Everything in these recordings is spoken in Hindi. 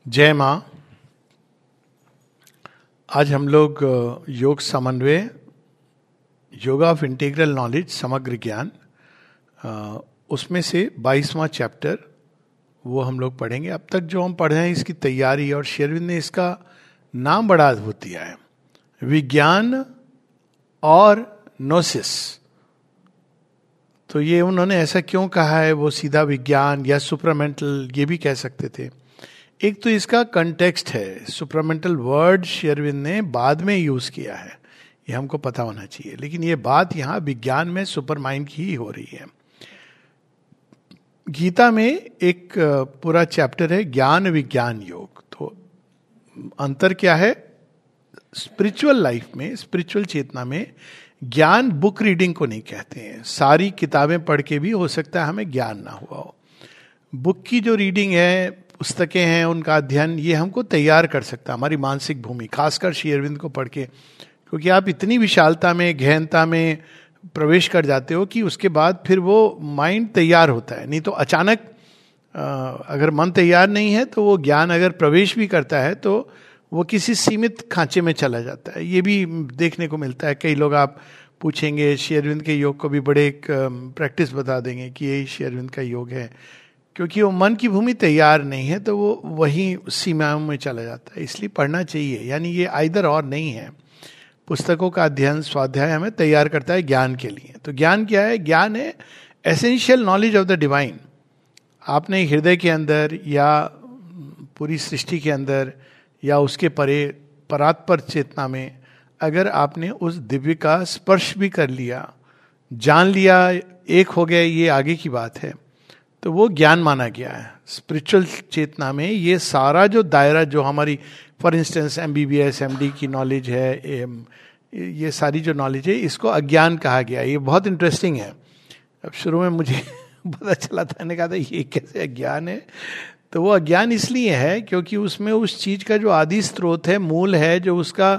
जय माँ। आज हम लोग योग समन्वय, योगा ऑफ इंटीग्रल नॉलेज, समग्र ज्ञान, उसमें से 22वां चैप्टर वो हम लोग पढ़ेंगे। अब तक जो हम पढ़े हैं इसकी तैयारी, और श्री अरविंद ने इसका नाम बड़ा अद्भुत दिया है, विज्ञान और नोसिस। तो ये उन्होंने ऐसा क्यों कहा है, वो सीधा विज्ञान या सुपरामेंटल ये भी कह सकते थे। एक तो इसका कंटेक्स्ट है, सुपरामेंटल वर्ड श्री अरविंद ने बाद में यूज किया है, ये हमको पता होना चाहिए, लेकिन ये बात यहाँ विज्ञान में सुपर माइंड की ही हो रही है। गीता में एक पूरा चैप्टर है ज्ञान विज्ञान योग। तो अंतर क्या है स्पिरिचुअल लाइफ में, स्पिरिचुअल चेतना में ज्ञान बुक रीडिंग को नहीं कहते हैं। सारी किताबें पढ़ के भी हो सकता है हमें ज्ञान ना हुआ हो। बुक की जो रीडिंग है, पुस्तकें हैं, उनका अध्ययन, ये हमको तैयार कर सकता है हमारी मानसिक भूमि, खासकर श्री अरविंद को पढ़ के, क्योंकि आप इतनी विशालता में, गहनता में प्रवेश कर जाते हो कि उसके बाद फिर वो माइंड तैयार होता है। नहीं तो अचानक अगर मन तैयार नहीं है तो वो ज्ञान अगर प्रवेश भी करता है तो वो किसी सीमित खांचे में चला जाता है। ये भी देखने को मिलता है। कई लोग आप पूछेंगे श्री अरविंद के योग को भी बड़े एक प्रैक्टिस बता देंगे कि यही श्री अरविंद का योग है, क्योंकि वो मन की भूमि तैयार नहीं है तो वो वहीं सीमाओं में चला जाता है। इसलिए पढ़ना चाहिए, यानी ये आइदर और नहीं है। पुस्तकों का अध्ययन, स्वाध्याय हमें तैयार करता है ज्ञान के लिए। तो ज्ञान क्या है? ज्ञान है essential knowledge of the divine. आपने हृदय के अंदर या पूरी सृष्टि के अंदर या उसके परे परात्पर चेतना में अगर आपने उस दिव्य का स्पर्श भी कर लिया, जान लिया, एक हो गया, ये आगे की बात है, तो वो ज्ञान माना गया है। स्पिरिचुअल चेतना में ये सारा जो दायरा, जो हमारी फॉर इंस्टेंस MBBS MD की नॉलेज है, ये सारी जो नॉलेज है, इसको अज्ञान कहा गया। ये बहुत इंटरेस्टिंग है। अब शुरू में मुझे पता चला था, मैंने कहा था ये कैसे अज्ञान है। तो वो अज्ञान इसलिए है क्योंकि उसमें उस चीज का जो आदि स्रोत है, मूल है, जो उसका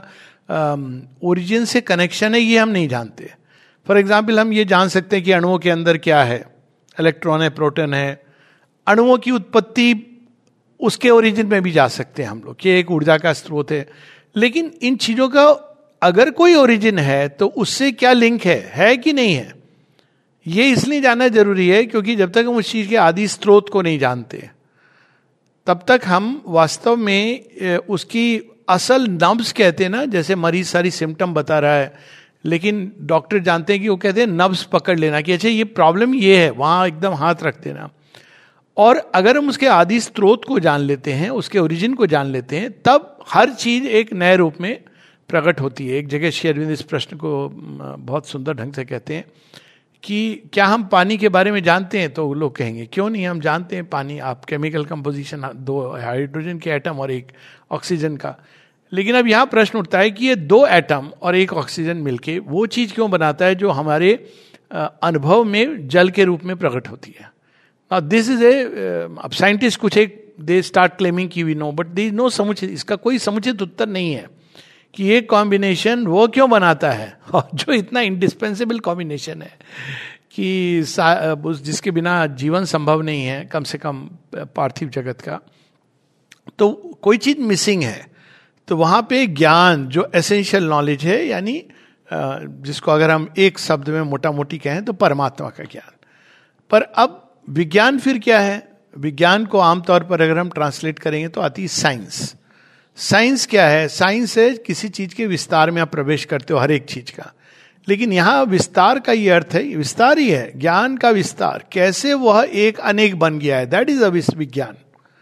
ओरिजिन से कनेक्शन है, ये हम नहीं जानते। फॉर एग्जाम्पल हम ये जान सकते हैं कि अणुओं के अंदर क्या है, इलेक्ट्रॉन है, प्रोटॉन है। अणुओं की उत्पत्ति, उसके ओरिजिन में भी जा सकते हैं हम लोग कि एक ऊर्जा का स्रोत है। लेकिन इन चीजों का अगर कोई ओरिजिन है तो उससे क्या लिंक है कि नहीं है, ये इसलिए जानना जरूरी है क्योंकि जब तक हम उस चीज के आदि स्रोत को नहीं जानते तब तक हम वास्तव में उसकी असल नब्ज कहते हैं ना, जैसे मरीज सारी सिम्टम बता रहा है, लेकिन डॉक्टर जानते हैं कि वो कहते हैं नब्ज पकड़ लेना कि अच्छा ये प्रॉब्लम ये है, वहां एकदम हाथ रख देना। और अगर हम उसके आदि स्रोत को जान लेते हैं, उसके ओरिजिन को जान लेते हैं, तब हर चीज एक नए रूप में प्रकट होती है। एक जगह श्री अरविंद इस प्रश्न को बहुत सुंदर ढंग से कहते हैं कि क्या हम पानी के बारे में जानते हैं? तो लोग कहेंगे क्यों नहीं, हम जानते हैं पानी। आप केमिकल कंपोजिशन, 2 हाइड्रोजन के एटम और 1 ऑक्सीजन का। लेकिन अब यहाँ प्रश्न उठता है कि ये 2 एटम और 1 ऑक्सीजन मिलके वो चीज क्यों बनाता है जो हमारे अनुभव में जल के रूप में प्रकट होती है। Now this is अब साइंटिस्ट कुछ एक दे स्टार्ट क्लेमिंग कि we know, but they know समुचित, इसका कोई समुचित उत्तर नहीं है कि ये कॉम्बिनेशन वो क्यों बनाता है, और जो इतना इंडिस्पेंसेबल कॉम्बिनेशन है कि जिसके बिना जीवन संभव नहीं है, कम से कम पार्थिव जगत का, तो कोई चीज मिसिंग है। तो वहां पे ज्ञान जो एसेंशियल नॉलेज है, यानी जिसको अगर हम एक शब्द में मोटा मोटी कहें तो परमात्मा का ज्ञान। पर अब विज्ञान फिर क्या है? विज्ञान को आमतौर पर अगर हम ट्रांसलेट करेंगे तो आती है साइंस। साइंस क्या है? साइंस है किसी चीज के विस्तार में आप प्रवेश करते हो, हर एक चीज का। लेकिन यहां विस्तार का ये अर्थ है, विस्तार ही है, ज्ञान का विस्तार। कैसे वह एक अनेक बन गया है, दैट इज अ विज्ञान।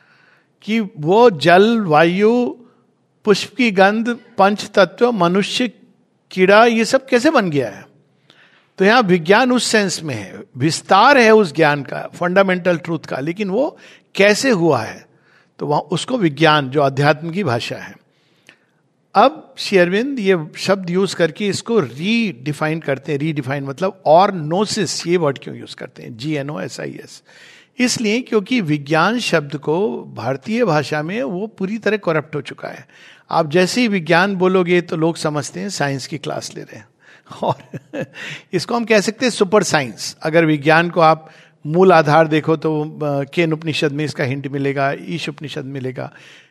कि वो जल, वायु, पुष्प की गंध, पंच तत्व, मनुष्य, कीड़ा, ये सब कैसे बन गया है। तो यहां विज्ञान उस सेंस में है, विस्तार है उस ज्ञान का, फंडामेंटल ट्रूथ का, लेकिन वो कैसे हुआ है, तो वहां उसको विज्ञान, जो अध्यात्म की भाषा है। अब श्री अरविंद ये शब्द यूज करके इसको रीडिफाइन करते हैं। रीडिफाइन मतलब, और नोसिस, ये वर्ड क्यों यूज करते हैं, GNOSIS? इसलिए क्योंकि विज्ञान शब्द को भारतीय भाषा में वो पूरी तरह करप्ट हो चुका है। आप जैसे ही विज्ञान बोलोगे तो लोग समझते हैं साइंस की क्लास ले रहे हैं, और इसको हम कह सकते हैं सुपर साइंस। अगर विज्ञान को आप मूल आधार देखो तो केन उपनिषद में इसका हिंट मिलेगा, ईश उपनिषद मिलेगा।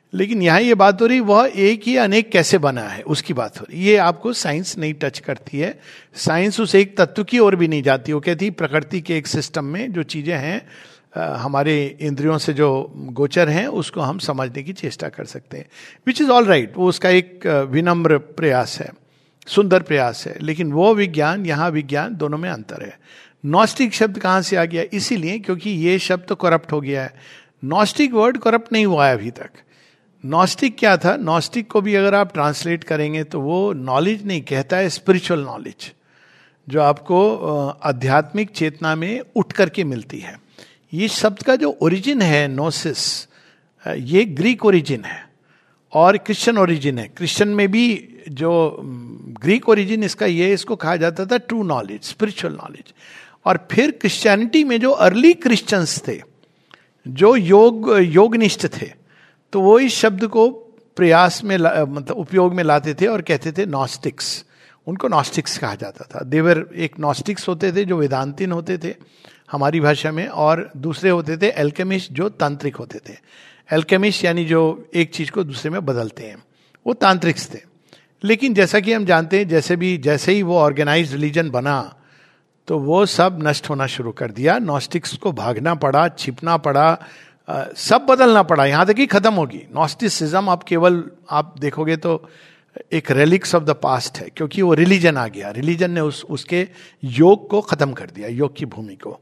लेकिन यहाँ ये बात हो रही वह एक ही अनेक कैसे बना है उसकी बात हो रही। ये आपको साइंस नहीं टच करती है, साइंस उस एक तत्व की ओर भी नहीं जाती। वो कहती प्रकृति के एक सिस्टम में जो चीजें हैं हमारे इंद्रियों से जो गोचर हैं उसको हम समझने की चेष्टा कर सकते हैं, विच इज ऑल राइट। वो उसका एक विनम्र प्रयास है, सुंदर प्रयास है। लेकिन वो विज्ञान, यहाँ विज्ञान, दोनों में अंतर है। नॉस्टिक शब्द कहाँ से आ गया? इसीलिए क्योंकि ये शब्द तो करप्ट हो गया है। नॉस्टिक वर्ड करप्ट नहीं हुआ है अभी तक। नॉस्टिक क्या था? नॉस्टिक को भी अगर आप ट्रांसलेट करेंगे तो वो नॉलेज नहीं कहता है, स्पिरिचुअल नॉलेज, जो आपको आध्यात्मिक चेतना में उठ करके मिलती है। ये शब्द का जो ओरिजिन है नोसिस, ये ग्रीक ओरिजिन है और क्रिश्चियन ओरिजिन है। क्रिश्चियन में भी जो ग्रीक ओरिजिन इसका ये, इसको कहा जाता था ट्रू नॉलेज, स्पिरिचुअल नॉलेज। और फिर क्रिश्चियनिटी में जो अर्ली क्रिश्चियंस थे, जो योगनिष्ठ थे, तो वो इस शब्द को प्रयास में मतलब उपयोग में लाते थे और कहते थे नॉस्टिक्स। उनको नॉस्टिक्स कहा जाता था। देवर एक नॉस्टिक्स होते थे जो वेदांतिन होते थे हमारी भाषा में, और दूसरे होते थे एल्केमिस्ट जो तांत्रिक होते थे। एल्केमिस्ट यानी जो एक चीज को दूसरे में बदलते हैं, वो तांत्रिक्स थे। लेकिन जैसा कि हम जानते हैं, जैसे ही वो ऑर्गेनाइज्ड रिलीजन बना तो वो सब नष्ट होना शुरू कर दिया। नॉस्टिक्स को भागना पड़ा, छिपना पड़ा, सब बदलना पड़ा, यहां तक कि खत्म होगी। नॉस्टिसिज्म आप देखोगे तो एक रेलिक्स ऑफ द पास्ट है, क्योंकि वो रिलीजन आ गया। रिलीजन ने उसके योग को खत्म कर दिया, योग की भूमि को।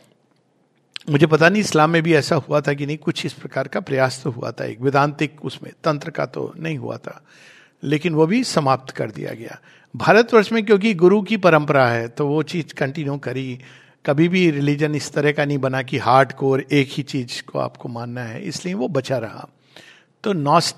मुझे पता नहीं इस्लाम में भी ऐसा हुआ था कि नहीं, कुछ इस प्रकार का प्रयास तो हुआ था, एक वेदांतिक उसमें, तंत्र का तो नहीं हुआ था, लेकिन वो भी समाप्त कर दिया गया। भारतवर्ष में क्योंकि गुरु की परंपरा है तो वो चीज कंटिन्यू करी। कभी भी रिलीजन इस तरह का नहीं बना कि हार्ड कोर एक ही चीज को आपको मानना है, इसलिए वो बचा रहा। तो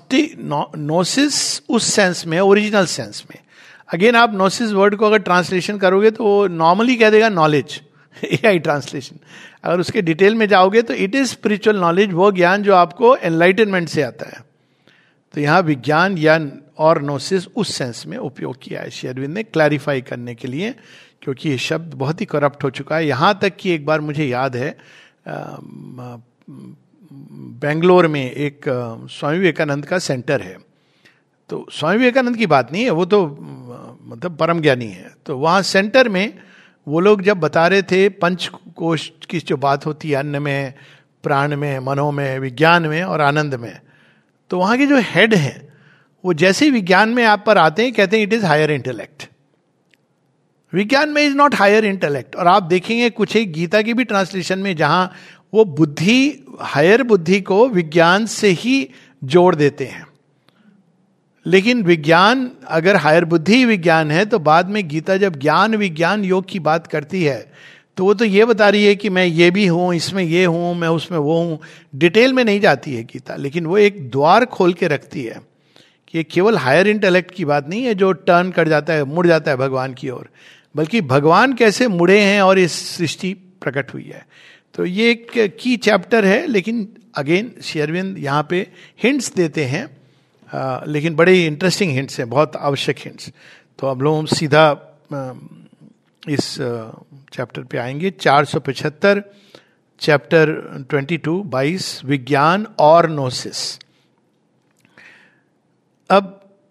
नोसिस उस सेंस में, ओरिजिनल सेंस में, अगेन आप नोसिस वर्ड को अगर ट्रांसलेशन करोगे तो वो नॉर्मली कह देगा नॉलेज, एआई ट्रांसलेशन। अगर उसके डिटेल में जाओगे तो इट इज स्पिरिचुअल नॉलेज, वो ज्ञान जो आपको एनलाइटनमेंट से आता है। तो यहाँ विज्ञान या और नोसिस उस सेंस में उपयोग किया है श्री अरविंद ने, क्लैरिफाई करने के लिए, क्योंकि ये शब्द बहुत ही करप्ट हो चुका है। यहाँ तक कि एक बार मुझे याद है बेंगलोर में एक स्वामी विवेकानंद का सेंटर है। तो स्वामी विवेकानंद की बात नहीं है, वो तो मतलब परम ज्ञानी है। तो वहाँ सेंटर में वो लोग जब बता रहे थे पंचकोश की जो बात होती है, अन्न में, प्राण में, मनो में, विज्ञान में और आनंद में, तो वहाँ के जो हेड हैं वो जैसे ही विज्ञान में आप पर आते हैं कहते हैं इट इज हायर इंटेलेक्ट। विज्ञान में इज नॉट हायर इंटेलेक्ट। और आप देखेंगे कुछ एक गीता की भी ट्रांसलेशन में जहां वो बुद्धि, हायर बुद्धि को विज्ञान से ही जोड़ देते हैं। लेकिन विज्ञान, अगर हायर बुद्धि विज्ञान है तो बाद में गीता जब ज्ञान विज्ञान योग की बात करती है तो वो तो ये बता रही है कि मैं ये भी हूं, इसमें ये हूं, मैं उसमें वो हूं। डिटेल में नहीं जाती है गीता, लेकिन वो एक द्वार खोल के रखती है कि केवल हायर इंटेलेक्ट की बात नहीं है जो टर्न कर जाता है, मुड़ जाता है भगवान की ओर, बल्कि भगवान कैसे मुड़े हैं और इस सृष्टि प्रकट हुई है। तो ये एक की चैप्टर है, लेकिन अगेन श्री अरविंद यहाँ पे हिंट्स देते हैं, लेकिन बड़े इंटरेस्टिंग हिंट्स हैं, बहुत आवश्यक हिंट्स। तो अब लोग सीधा इस चैप्टर पे आएंगे। 475 चैप्टर 22 विज्ञान और नोसिस। अब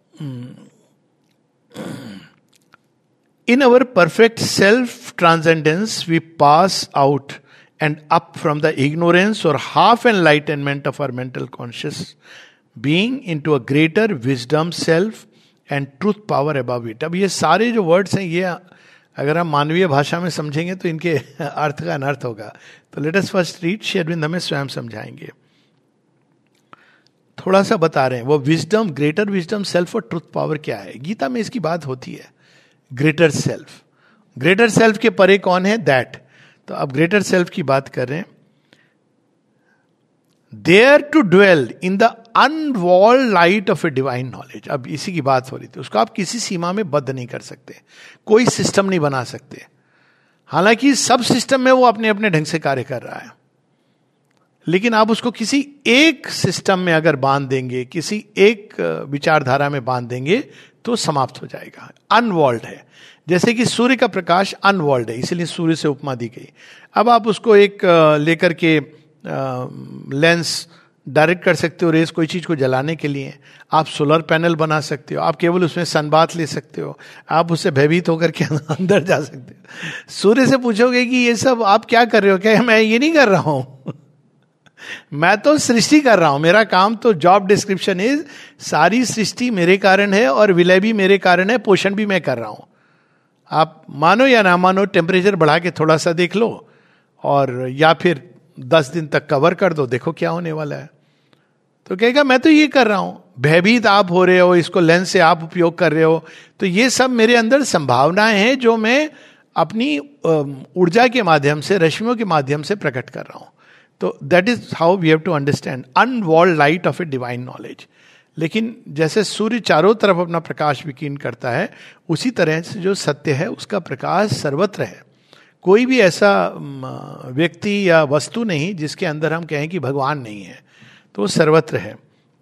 in our perfect self-transcendence, we pass out and up from the ignorance or half-enlightenment of our mental conscious being into a greater wisdom self and truth power above it. अब ये सारे जो वर्ड्स हैं, ये अगर हम मानवीय भाषा में समझेंगे तो इनके अर्थ का अनर्थ होगा। तो let us first read, Shri Aurobindo हमें स्वयं समझाएंगे। थोड़ा सा बता रहे हैं वो विजडम, ग्रेटर विजडम सेल्फ और ट्रुथ पावर क्या है। गीता में इसकी बात होती है, ग्रेटर सेल्फ। ग्रेटर सेल्फ के परे कौन है? दैट। तो अब ग्रेटर सेल्फ की बात कर रहे हैं। There to dwell in the unveiled light of a divine knowledge. अब इसी की बात हो रही थी। उसको आप किसी सीमा में बद्ध नहीं कर सकते, कोई सिस्टम नहीं बना सकते। हालांकि सब सिस्टम में वो अपने अपने ढंग से कार्य कर रहा है, लेकिन आप उसको किसी एक सिस्टम में अगर बांध देंगे, किसी एक विचारधारा में बांध देंगे तो समाप्त हो जाएगा। अनवॉल्ड है, जैसे कि सूर्य का प्रकाश अनवॉल्ड है, इसलिए सूर्य से उपमा दी गई। अब आप उसको एक लेकर के लेंस डायरेक्ट कर सकते हो रेस कोई चीज को जलाने के लिए, आप सोलर पैनल बना सकते हो, आप केवल उसमें सनबाथ ले सकते हो, आप उससे भयभीत होकर के अंदर जा सकते हो। सूर्य से पूछोगे कि ये सब आप क्या कर रहे हो, क्या मैं ये नहीं कर रहा हूं मैं तो सृष्टि कर रहा हूं, मेरा काम तो जॉब डिस्क्रिप्शन इज सारी सृष्टि मेरे कारण है और विलय भी मेरे कारण है, पोषण भी मैं कर रहा हूं। आप मानो या ना मानो, टेम्परेचर बढ़ा के थोड़ा सा देख लो और या फिर 10 दिन तक कवर कर दो, देखो क्या होने वाला है। तो कहेगा मैं तो ये कर रहा हूं, भयभीत आप हो रहे हो, इसको लेंस से आप उपयोग कर रहे हो, तो ये सब मेरे अंदर संभावनाएं हैं जो मैं अपनी ऊर्जा के माध्यम से, रश्मियों के माध्यम से प्रकट कर रहा हूं। तो that is how we have to understand unveiled light of a divine knowledge. लेकिन जैसे सूर्य चारों तरफ अपना प्रकाश विकीर्ण करता है, उसी तरह से जो सत्य है उसका प्रकाश सर्वत्र है। कोई भी ऐसा व्यक्ति या वस्तु नहीं जिसके अंदर हम कहें कि भगवान नहीं है, तो वो सर्वत्र है।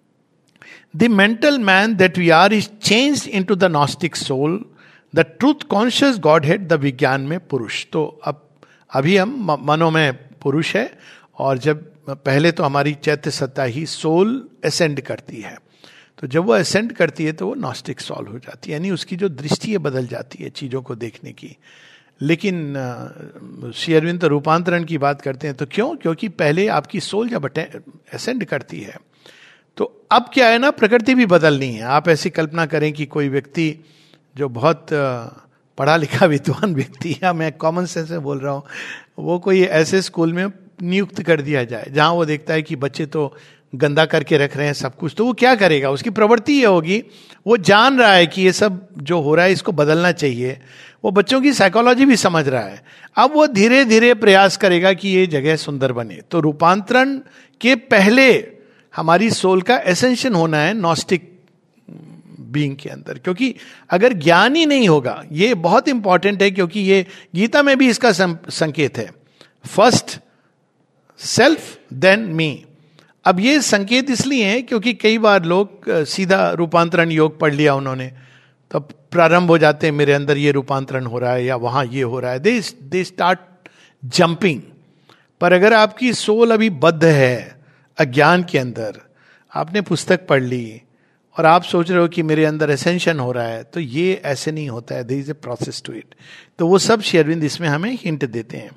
The mental man that we are is changed into the gnostic soul, the truth conscious godhead, the vijnana में पुरुष। तो अब अभी हम मनो में पुरुष है, और जब पहले तो हमारी चैत्य सत्ता ही सोल असेंड करती है, तो जब वो असेंड करती है तो वो नॉस्टिक सोल हो जाती है, यानी उसकी जो दृष्टि है बदल जाती है चीजों को देखने की। लेकिन श्री अरविंद तो रूपांतरण की बात करते हैं, तो क्यों? क्योंकि पहले आपकी सोल जब असेंड करती है तो अब क्या है ना, प्रकृति भी बदलनी है। आप ऐसी कल्पना करें कि कोई व्यक्ति जो बहुत पढ़ा लिखा विद्वान व्यक्ति, या मैं कॉमन सेंस में बोल रहा हूँ, वो कोई ऐसे स्कूल में नियुक्त कर दिया जाए जहां वो देखता है कि बच्चे तो गंदा करके रख रहे हैं सब कुछ, तो वो क्या करेगा? उसकी प्रवृत्ति ये होगी, वो जान रहा है कि ये सब जो हो रहा है इसको बदलना चाहिए, वो बच्चों की साइकोलॉजी भी समझ रहा है। अब वो धीरे धीरे प्रयास करेगा कि ये जगह सुंदर बने। तो रूपांतरण के पहले हमारी सोल का एसेंशन होना है नॉस्टिक बीइंग के अंदर, क्योंकि अगर ज्ञान ही नहीं होगा, ये बहुत इंपॉर्टेंट है, क्योंकि ये गीता में भी इसका संकेत है, फर्स्ट सेल्फ देन मी। अब ये संकेत इसलिए है क्योंकि कई बार लोग सीधा रूपांतरण योग पढ़ लिया उन्होंने, तो प्रारंभ हो जाते हैं मेरे अंदर ये रूपांतरण हो रहा है या वहां ये हो रहा है, दे स्टार्ट जंपिंग। पर अगर आपकी सोल अभी बद्ध है अज्ञान के अंदर, आपने पुस्तक पढ़ ली और आप सोच रहे हो कि मेरे अंदर एसेंशन हो रहा है, तो ये ऐसे नहीं होता है, there is a process to it. तो वो सब श्री अरविंद इसमें हमें हिंट देते हैं।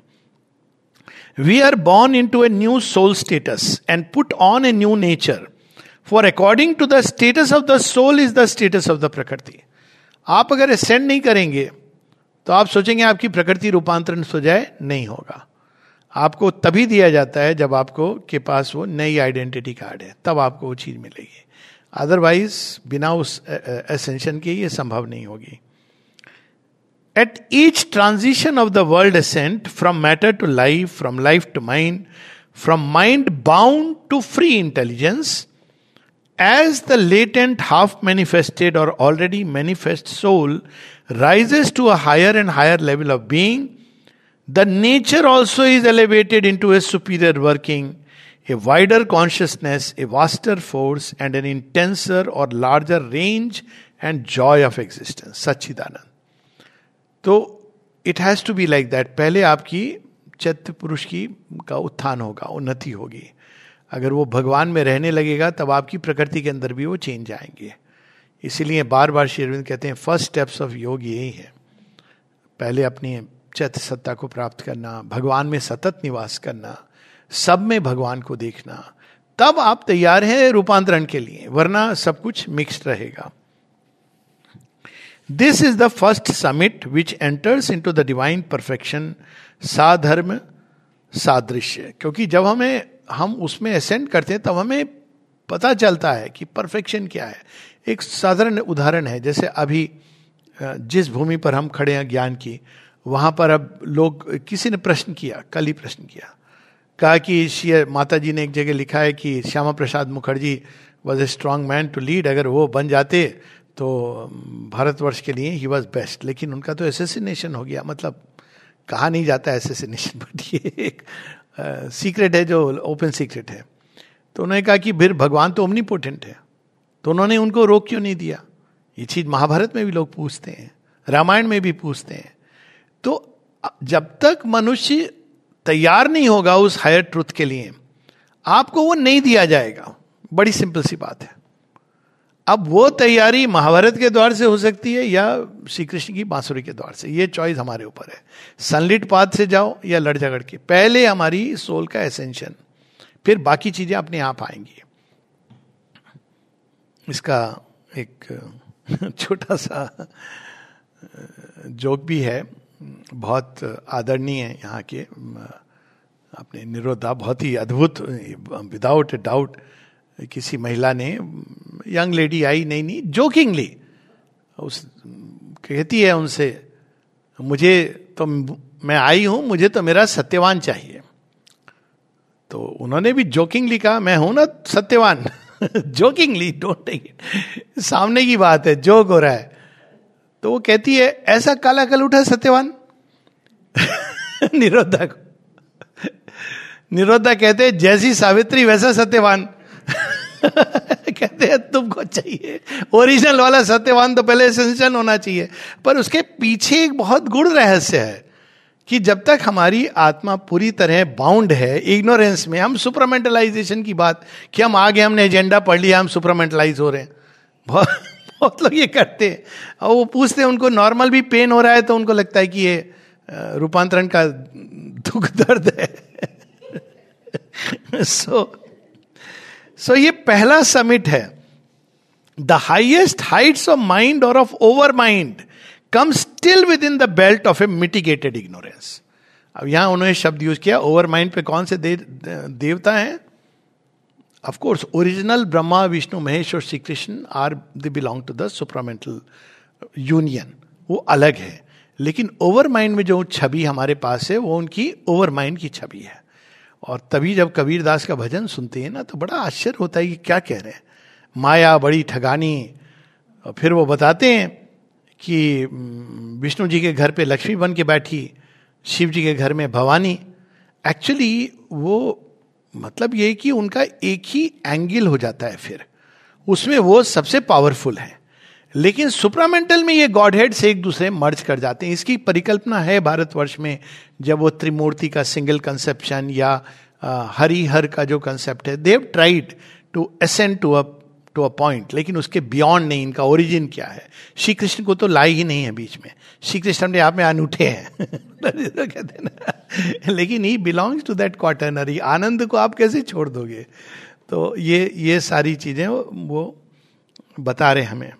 We are born into a new soul status and put on a new nature. For according to the status of the soul is the status of the प्रकृति। आप अगर ascend नहीं करेंगे तो आप सोचेंगे आपकी प्रकृति रूपांतरण हो जाए, नहीं होगा। आपको तभी दिया जाता है जब आपको के पास वो नई आइडेंटिटी कार्ड है, तब आपको वो चीज मिलेगी। अदरवाइज बिना उस एसेंशन के ये संभव नहीं होगी। At each transition of the world ascent from matter to life, from life to mind, from mind bound to free intelligence, as the latent half manifested or already manifest soul rises to a higher and higher level of being, the nature also is elevated into a superior working, a wider consciousness, a vaster force, and an intenser or larger range and joy of existence. Satchidanand. तो it has to be like that. पहले आपकी चैत्य पुरुष की का उत्थान होगा, उन्नति होगी। अगर वो भगवान में रहने लगेगा तब आपकी प्रकृति के अंदर भी वो चेंज आएंगे। इसीलिए बार बार श्री अरविंद कहते हैं फर्स्ट स्टेप्स ऑफ योग यही है, पहले अपनी चैत्य सत्ता को प्राप्त करना, भगवान में सतत निवास करना, सब में भगवान को देखना, तब आप तैयार हैं रूपांतरण के लिए, वरना सब कुछ मिक्स्ड रहेगा। This is the first summit which enters into the divine perfection, साधर्म सादृश्य। क्योंकि जब हम उसमें असेंड करते हैं तब हमें पता चलता है कि परफेक्शन क्या है। एक साधारण उदाहरण है, जैसे अभी जिस भूमि पर हम खड़े हैं ज्ञान की, वहां पर अब लोग, किसी ने प्रश्न किया, कल ही प्रश्न किया, कहा कि माता जी ने एक जगह लिखा है कि Shyama Prasad Mukherjee was a strong man to lead, अगर वो बन जाते तो भारतवर्ष के लिए ही वॉज बेस्ट, लेकिन उनका तो एसेसिनेशन हो गया। मतलब कहा नहीं जाता एसेसिनेशन, बट ये एक सीक्रेट है जो ओपन सीक्रेट है। तो उन्होंने कहा कि फिर भगवान तो ओमनीपोटेंट है, तो उन्होंने उनको रोक क्यों नहीं दिया? ये चीज महाभारत में भी लोग पूछते हैं, रामायण में भी पूछते हैं। तो जब तक मनुष्य तैयार नहीं होगा उस हायर ट्रुथ के लिए, आपको वो नहीं दिया जाएगा। बड़ी सिंपल सी बात है। अब वो तैयारी महाभारत के द्वार से हो सकती है या श्री कृष्ण की बांसुरी के द्वार से, ये चॉइस हमारे ऊपर है। सनलिट पाथ से जाओ या लड़ झगड़ के, पहले हमारी सोल का एसेंशन, फिर बाकी चीजें अपने आप आएंगी। इसका एक छोटा सा जोक भी है, बहुत आदरणीय है यहाँ के अपने निरोधा, बहुत ही अद्भुत, विदाउट ए डाउट। किसी महिला ने, यंग लेडी आई, नहीं जोकिंगली उस कहती है उनसे, मुझे तो, मैं आई हूं, मुझे तो मेरा सत्यवान चाहिए। तो उन्होंने भी जोकिंगली कहा, मैं हूं ना Satyavan. Jokingly, don't take it, सामने की बात है, जोक हो रहा है। तो वो कहती है, ऐसा काला कल उठा सत्यवान। निरोधा को, निरोधा कहते हैं, जैसी सावित्री वैसा सत्यवान। कहते हैं तुमको चाहिए ओरिजिनल वाला सत्यवान, तो पहले एसेंशियल होना चाहिए। पर उसके पीछे एक बहुत गूढ़ रहस्य है कि जब तक हमारी आत्मा पूरी तरह बाउंड है इग्नोरेंस में, हम सुपरमेंटलाइजेशन की बात, कि हम आगे, हमने एजेंडा पढ़ लिया, हम सुपरमेंटलाइज हो रहे हैं। बहुत लोग ये करते हैं। और वो पूछते हैं, उनको नॉर्मल भी पेन हो रहा है तो उनको लगता है कि ये रूपांतरण का दुख दर्द है। सो ये पहला समिट है। The highest heights of mind और of overmind come still within the belt of a mitigated ignorance. अब यहां उन्होंने शब्द यूज किया, ओवर माइंड पे कौन से देवता हैं? Of course original Brahma, Vishnu, Mahesh और Shri Krishna are they belong to the supramental union, वो अलग है। लेकिन ओवर माइंड में जो छवि हमारे पास है वो उनकी ओवर माइंड की छवि है। और तभी जब कबीरदास का भजन सुनते हैं ना, तो बड़ा आश्चर्य होता है कि क्या कह रहे हैं, माया बड़ी ठगानी। और फिर वो बताते हैं कि विष्णु जी के घर पे लक्ष्मी बन के बैठी, शिव जी के घर में भवानी। एक्चुअली वो मतलब ये कि उनका एक ही एंगल हो जाता है, फिर उसमें वो सबसे पावरफुल है। लेकिन सुप्रामेंटल में ये गॉड हेड से एक दूसरे मर्ज कर जाते हैं। इसकी परिकल्पना है भारतवर्ष में, जब वो त्रिमूर्ति का सिंगल कंसेप्शन या हरिहर का जो कंसेप्ट है, they have tried to ascend to a point, लेकिन उसके बियॉन्ड नहीं। इनका ओरिजिन क्या है? श्री कृष्ण को तो लाई ही नहीं है बीच में। श्री कृष्ण अपने आप में अनूठे हैं। तो कहते हैं ना, लेकिन he belongs to that quaternary. आनंद को आप कैसे छोड़ दोगे? तो ये सारी चीजें वो बता रहे हमें।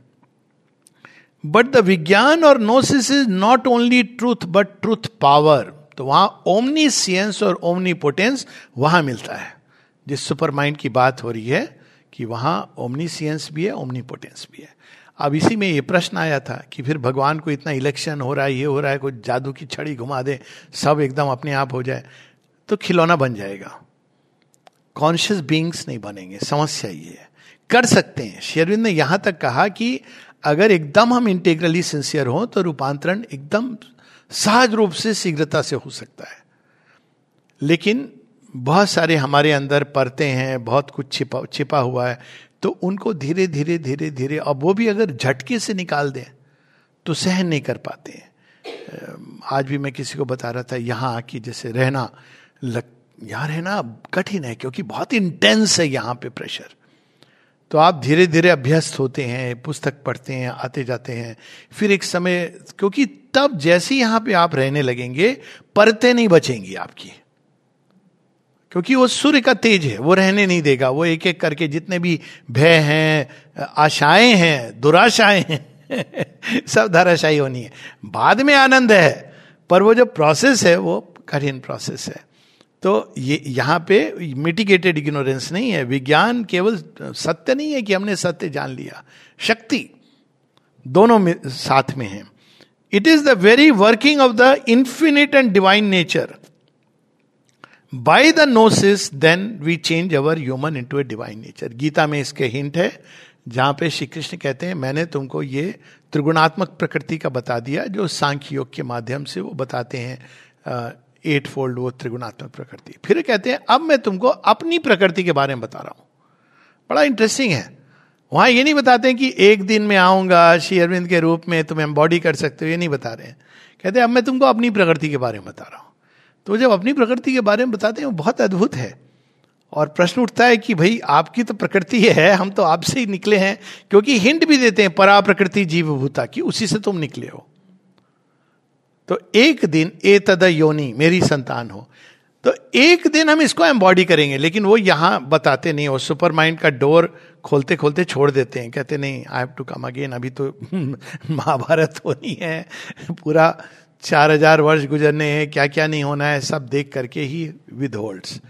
बट द विज्ञान और gnosis is not only truth but truth power. तो वहां ओमनीसियंस और ओमनीपोटेंस वहां मिलता है। जिस सुपर माइंड की बात हो रही है कि वहां ओमनीसियंस भी है, ओमनीपोटेंस भी है। अब इसी में ये प्रश्न आया था कि फिर भगवान को इतना इलेक्शन हो रहा है, ये हो रहा है, कोई जादू की छड़ी घुमा दे, सब एकदम अपने आप हो जाए तो खिलौना बन जाएगा, कॉन्शियस बीइंग्स नहीं बनेंगे। समस्या ये है। कर सकते हैं, श्री अरविंद ने यहां तक कहा कि अगर एकदम हम इंटेग्रली सिंसियर हो तो रूपांतरण एकदम सहज रूप से शीघ्रता से हो सकता है। लेकिन बहुत सारे हमारे अंदर परते हैं, बहुत कुछ छिपा हुआ है, तो उनको धीरे धीरे धीरे धीरे, अब वो भी अगर झटके से निकाल दें तो सहन नहीं कर पाते हैं। आज भी मैं किसी को बता रहा था, यहाँ की जैसे रहना, यहाँ रहना कठिन है क्योंकि बहुत इंटेंस है यहाँ पे प्रेशर। तो आप धीरे धीरे अभ्यस्त होते हैं, पुस्तक पढ़ते हैं, आते जाते हैं, फिर एक समय, क्योंकि तब जैसे यहाँ पे आप रहने लगेंगे परतें नहीं बचेंगी आपकी, क्योंकि वो सूर्य का तेज है, वो रहने नहीं देगा। वो एक एक करके जितने भी भय हैं, आशाएं हैं, दुराशाएं हैं, सब धराशायी होनी है। बाद में आनंद है, पर वो जो प्रोसेस है वो कठिन प्रोसेस है। तो ये यहाँ पे मिटिगेटेड इग्नोरेंस नहीं है। विज्ञान केवल सत्य नहीं है कि हमने सत्य जान लिया, शक्ति दोनों में साथ में है। It is the very working of the infinite and divine nature. By the gnosis then we change our human into a divine nature. Gita में इसके हिंट है, जहां पे श्री कृष्ण कहते हैं मैंने तुमको ये त्रिगुणात्मक प्रकृति का बता दिया, जो सांख्य योग के माध्यम से वो बताते हैं, 8 फोल्ड वो त्रिगुणात्मक प्रकृति। फिर कहते हैं अब मैं तुमको अपनी प्रकृति के बारे में बता रहा हूं। बड़ा इंटरेस्टिंग है। वहां ये नहीं बताते हैं कि एक दिन में आऊंगा श्री अरविंद के रूप में तुम एम्बॉडी कर सकते हो, ये नहीं बता रहे हैं। कहते हैं अब मैं तुमको अपनी प्रकृति के बारे में बता रहा हूं। तो जब अपनी प्रकृति के बारे में बताते हैं वो बहुत अद्भुत है। और प्रश्न उठता है कि भाई आपकी तो प्रकृति है, हम तो आपसे ही निकले हैं, क्योंकि हिंट भी देते हैं परा प्रकृति जीव भूता की, उसी से तुम निकले हो। तो एक दिन ए तद योनि, मेरी संतान हो, तो एक दिन हम इसको एम्बॉडी करेंगे। लेकिन वो यहां बताते नहीं, वो सुपर माइंड का डोर खोलते खोलते छोड़ देते हैं, कहते नहीं I have to come again, अभी तो महाभारत होनी है, पूरा 4000 वर्ष गुजरने हैं, क्या क्या नहीं होना है सब देख करके ही withholds.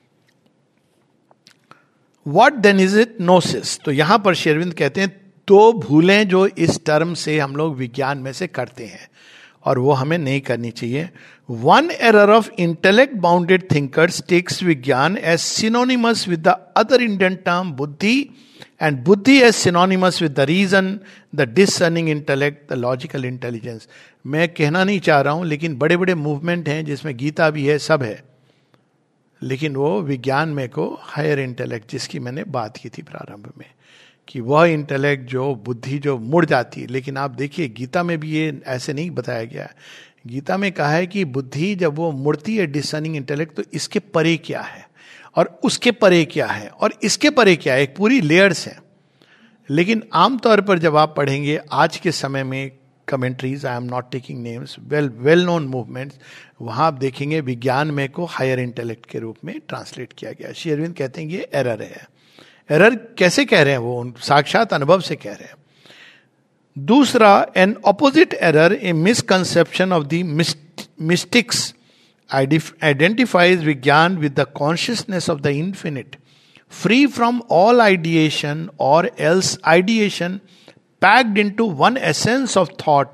What then is it? Gnosis. तो यहां पर श्री अरविंद कहते हैं दो भूलें जो इस टर्म से हम लोग विज्ञान में से करते हैं, और वो हमें नहीं करनी चाहिए। One error of intellect bounded thinkers takes vijnana as synonymous with the other Indian term buddhi, and buddhi as synonymous with the reason, the discerning intellect, the logical intelligence. मैं कहना नहीं चाह रहा हूं, लेकिन बड़े बड़े मूवमेंट हैं जिसमें गीता भी है, सब है, लेकिन वो विज्ञान में को हायर इंटेलेक्ट, जिसकी मैंने बात की थी प्रारंभ में, कि वह इंटेलेक्ट जो बुद्धि जो मुड़ जाती है। लेकिन आप देखिए गीता में भी ये ऐसे नहीं बताया गया है। गीता में कहा है कि बुद्धि जब वो मुड़ती है डिसर्निंग इंटेलेक्ट, तो इसके परे क्या है और उसके परे क्या है और इसके परे क्या है, एक पूरी लेयर्स है। लेकिन आमतौर पर जब आप पढ़ेंगे आज के समय में commentaries, I am not taking names, well known movements, वहां आप देखेंगे विज्ञान में को हायर इंटेलेक्ट के रूप में ट्रांसलेट किया गया। श्री अरविंद कहते हैं ये एरर है। एरर कैसे कह रहे हैं? वो साक्षात अनुभव से कह रहे हैं। दूसरा, an opposite error, a misconception of the mystics identifies vijnana with the consciousness of the infinite, free from all ideation or else ideation, packed into one essence of thought,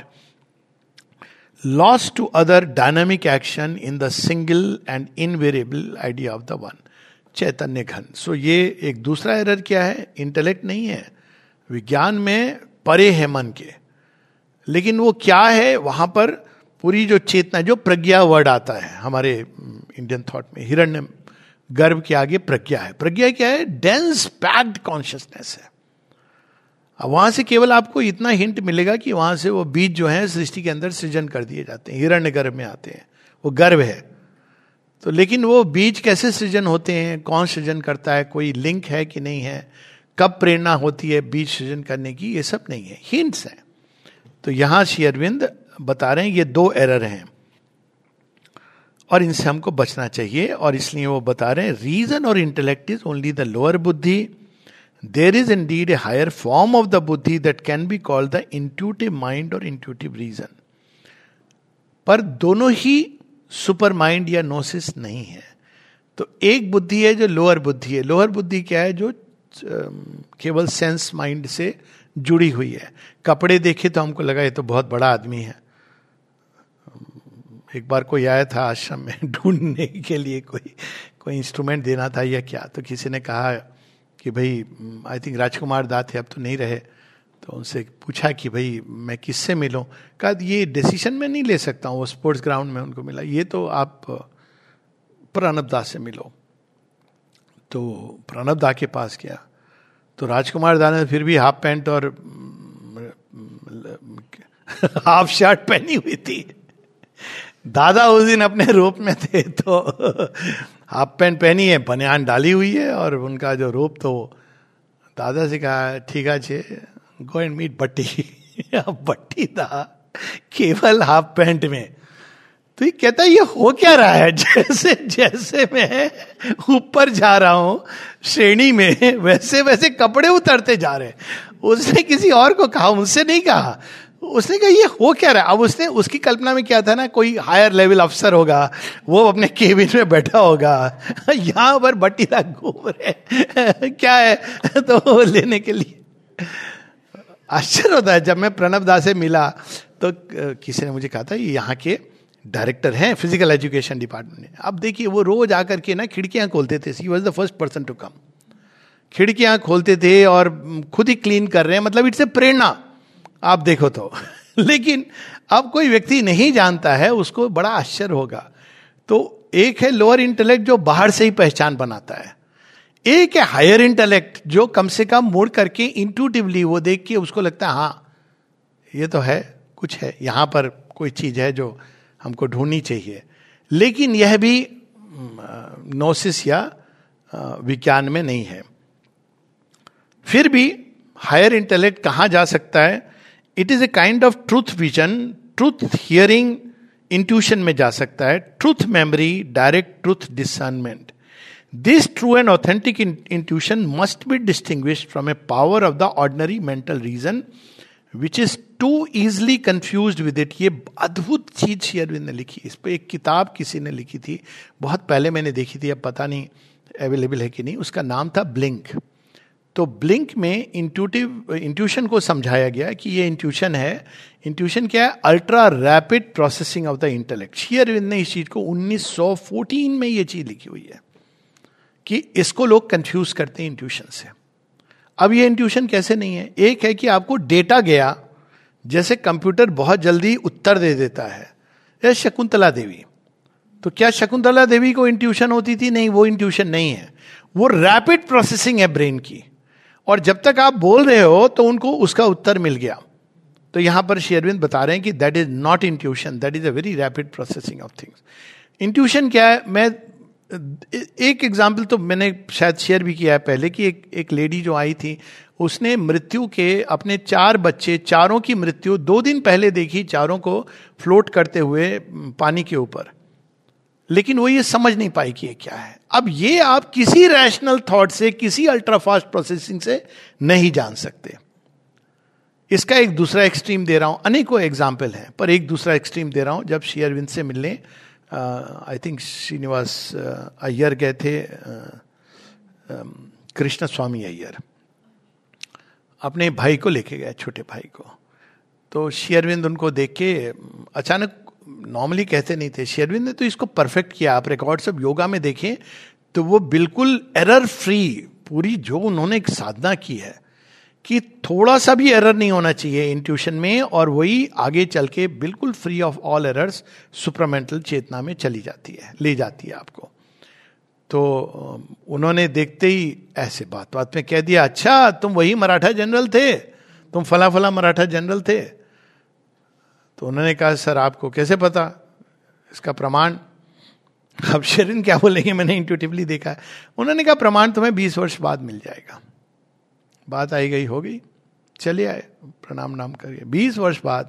lost to other dynamic action in the single and invariable idea of the one. चैतन्य घन। सो ये एक दूसरा एरर क्या है? इंटेलेक्ट नहीं है, विज्ञान में परे है मन के। लेकिन वो क्या है? वहां पर पूरी जो चेतना, जो प्रज्ञा वर्ड आता है हमारे इंडियन थॉट में, हिरण्य गर्भ के आगे प्रज्ञा है। प्रज्ञा क्या है? डेंस पैक्ड कॉन्शियसनेस है। अब वहां से केवल आपको इतना हिंट मिलेगा कि वहां से वो बीज जो है सृष्टि के अंदर सृजन कर दिए जाते हैं, हिरण्य गर्भ में आते हैं, वो गर्भ है। तो लेकिन वो बीज कैसे सृजन होते हैं, कौन सृजन करता है, कोई लिंक है कि नहीं है, कब प्रेरणा होती है बीज सृजन करने की, ये सब नहीं है, हिंट्स हैं। तो यहां श्री अरविंद बता रहे हैं ये दो एरर हैं और इनसे हमको बचना चाहिए। और इसलिए वो बता रहे हैं रीजन और intellect is only the lower buddhi, there is indeed a higher form of the buddhi that can be called the intuitive mind or intuitive reason. पर दोनों ही सुपर माइंड या नोसिस नहीं है। तो एक बुद्धि है जो लोअर बुद्धि है। लोअर बुद्धि क्या है? जो केवल सेंस माइंड से जुड़ी हुई है। कपड़े देखे तो हमको लगा ये तो बहुत बड़ा आदमी है। एक बार कोई आया था आश्रम में ढूंढने के लिए, कोई इंस्ट्रूमेंट देना था या क्या, तो किसी ने कहा कि भाई आई थिंक राजकुमार दास थे, अब तो नहीं रहे, तो उनसे पूछा कि भाई मैं किससे मिलूं? कहा ये डिसीजन में नहीं ले सकता हूँ, वो स्पोर्ट्स ग्राउंड में उनको मिला, ये तो आप प्रणब दास से मिलो। तो प्रणब दा के पास गया तो राजकुमार दा ने फिर भी हाफ पैंट और हाफ शर्ट पहनी हुई थी। दादा उस दिन अपने रूप में थे तो हाफ पैंट पहनी है, बनियान डाली हुई है, और उनका जो रूप, तो दादा से कहा ठीक है गो एंड मीट बट्टी। बट्टी था केवल हाफ पैंट में। तो ये कहता है ये हो क्या रहा है? जैसे जैसे मैं ऊपर जा रहा हूं श्रेणी में, वैसे वैसे कपड़े उतरते जा रहे हैं। उसने किसी और को कहा, मुझसे नहीं कहा। उसने कहा ये हो क्या रहा है? अब उसकी कल्पना में क्या था ना, कोई हायर लेवल अफसर होगा, वो अपने केबिन में बैठा होगा, यहां पर बट्टीदा घूम रहे क्या है तो लेने के लिए। आश्चर्य होता है। जब मैं प्रणब दास से मिला तो किसी ने मुझे कहा था ये यहाँ के डायरेक्टर हैं फिजिकल एजुकेशन डिपार्टमेंट में। अब देखिए वो रोज आकर के ना खिड़कियां खोलते थे। He was the first person to come. खिड़कियां खोलते थे और खुद ही क्लीन कर रहे हैं, मतलब इट्स ए प्रेरणा आप देखो तो। लेकिन अब कोई व्यक्ति नहीं जानता है, उसको बड़ा आश्चर्य होगा। तो एक है लोअर इंटेलेक्ट जो बाहर से ही पहचान बनाता है, एक है हायर इंटेलेक्ट जो कम से कम मुड़ करके इंट्यूटिवली वो देख के उसको लगता है हाँ ये तो है, कुछ है यहां पर, कोई चीज है जो हमको ढूंढनी चाहिए। लेकिन यह भी नोसिस या विज्ञान में नहीं है। फिर भी हायर इंटेलेक्ट कहाँ जा सकता है? It is a kind of truth vision, truth hearing, intuition में जा सकता है, truth memory, direct truth discernment. This true and authentic intuition must be distinguished from a power of the ordinary mental reason which is too easily confused with it. ये अद्भुत चीज श्री अरविंद ने लिखी, इस पर एक किताब किसी ने लिखी थी, बहुत पहले मैंने देखी थी, अब पता नहीं अवेलेबल है कि नहीं। उसका नाम था ब्लिंक। तो ब्लिंक में इंट्यूशन को समझाया गया कि ये इंट्यूशन है। इंट्यूशन क्या है? Ultra rapid processing of the intellect. Shri Aurobindo ने इस चीज को 1914 में ये चीज लिखी हुई है कि इसको लोग कंफ्यूज करते हैं इंट्यूशन से। अब ये इंट्यूशन कैसे नहीं है? एक है कि आपको डेटा गया, जैसे कंप्यूटर बहुत जल्दी उत्तर दे देता है, या शकुंतला देवी। तो क्या शकुंतला देवी को इंट्यूशन होती थी? नहीं, वो इंट्यूशन नहीं है, वो रैपिड प्रोसेसिंग है ब्रेन की। और जब तक आप बोल रहे हो तो उनको उसका उत्तर मिल गया। तो यहां पर श्री अरविंद बता रहे हैं कि that is not intuition, that is a very rapid processing of things. Intuition क्या है? मैं एक एग्जाम्पल तो मैंने शायद शेयर भी किया है पहले कि एक लेडी जो आई थी, उसने मृत्यु के अपने 4 बच्चे, चारों की मृत्यु 2 दिन पहले देखी, चारों को फ्लोट करते हुए पानी के ऊपर, लेकिन वो ये समझ नहीं पाई कि ये क्या है। अब ये आप किसी रैशनल थॉट से, किसी अल्ट्रा फास्ट प्रोसेसिंग से नहीं जान सकते। इसका एक दूसरा एक्सट्रीम दे रहा हूं, अनेकों एग्जाम्पल हैं, पर एक दूसरा एक्सट्रीम दे रहा हूं। जब श्री अरविंद से मिलने आई थिंक श्रीनिवास अय्यर गए थे, कृष्ण स्वामी अय्यर अपने भाई को लेके गए, छोटे भाई को। तो श्री अरविंद उनको देख के अचानक, नॉर्मली कहते नहीं थे, श्री अरविंद ने तो इसको परफेक्ट किया। आप रिकॉर्ड सब योगा में देखें तो वो बिल्कुल एरर फ्री, पूरी जो उन्होंने एक साधना की है कि थोड़ा सा भी एरर नहीं होना चाहिए इंट्यूशन में, और वही आगे चल के बिल्कुल free of all errors supramental चेतना में चली जाती है, ले जाती है आपको। तो उन्होंने देखते ही ऐसे बात बात में कह दिया, अच्छा तुम वही मराठा जनरल थे, तुम फला फला मराठा जनरल थे। तो उन्होंने कहा सर आपको कैसे पता, इसका प्रमाण। अब शरीर क्या बोलेंगे, मैंने इंट्यूटिवली देखा है। उन्होंने कहा प्रमाण तुम्हें 20 वर्ष बाद मिल जाएगा। बात आई गई हो गई, चले आए, प्रणाम नाम करिए। 20 वर्ष बाद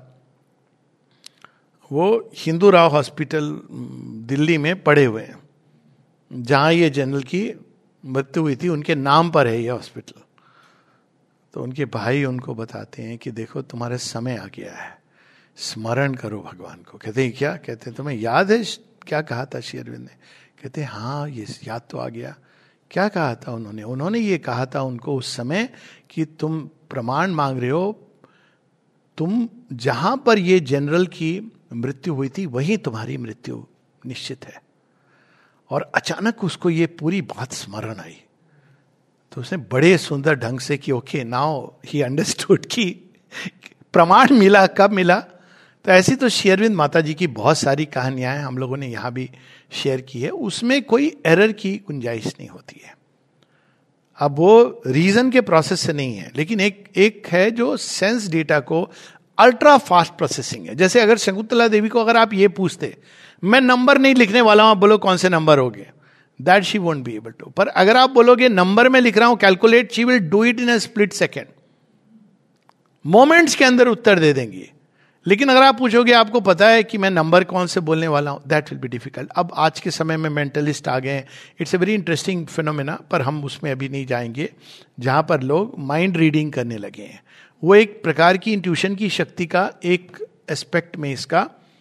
वो हिंदू राव हॉस्पिटल दिल्ली में पड़े हुए हैं, जहां ये जनरल की मृत्यु हुई थी, उनके नाम पर है ये हॉस्पिटल। तो उनके भाई उनको बताते हैं कि देखो तुम्हारा समय आ गया है, स्मरण करो भगवान को। कहते हैं क्या? कहते हैं तुम्हें याद है क्या कहा था श्री अरविंद ने? कहते हैं हाँ ये याद तो आ गया। क्या कहा था उन्होंने? उन्होंने ये कहा था उनको उस समय कि तुम प्रमाण मांग रहे हो, तुम जहां पर ये जनरल की मृत्यु हुई थी वहीं तुम्हारी मृत्यु निश्चित है। और अचानक उसको ये पूरी बात स्मरण आई, तो उसने बड़े सुंदर ढंग से कि ओके नाउ ही अंडरस्टूड कि प्रमाण मिला। कब मिला? तो ऐसी तो श्री अरविंद माता जी की बहुत सारी कहानियां हैं, हम लोगों ने यहां भी शेयर की है, उसमें कोई एरर की गुंजाइश नहीं होती है। अब वो रीजन के प्रोसेस से नहीं है, लेकिन एक है जो सेंस डेटा को अल्ट्रा फास्ट प्रोसेसिंग है। जैसे अगर शकुंतला देवी को अगर आप ये पूछते, मैं नंबर नहीं लिखने वाला हूं, आप बोलो कौन से नंबर हो गए, that she won't be able to. पर अगर आप बोलोगे नंबर में लिख रहा हूं calculate, she will do it in a split second, moments के अंदर उत्तर दे देंगी। लेकिन अगर आप पूछोगे आपको पता है कि मैं नंबर कौन से बोलने वाला हूं, दैट विल बी डिफिकल्ट। अब आज के समय में मेंटलिस्ट आ गए हैं, it's a very interesting phenomena, पर हम उसमें अभी नहीं जाएंगे, जहां पर लोग माइंड रीडिंग करने लगे हैं। वो एक प्रकार की इंट्यूशन की शक्ति का एक एस्पेक्ट में इसका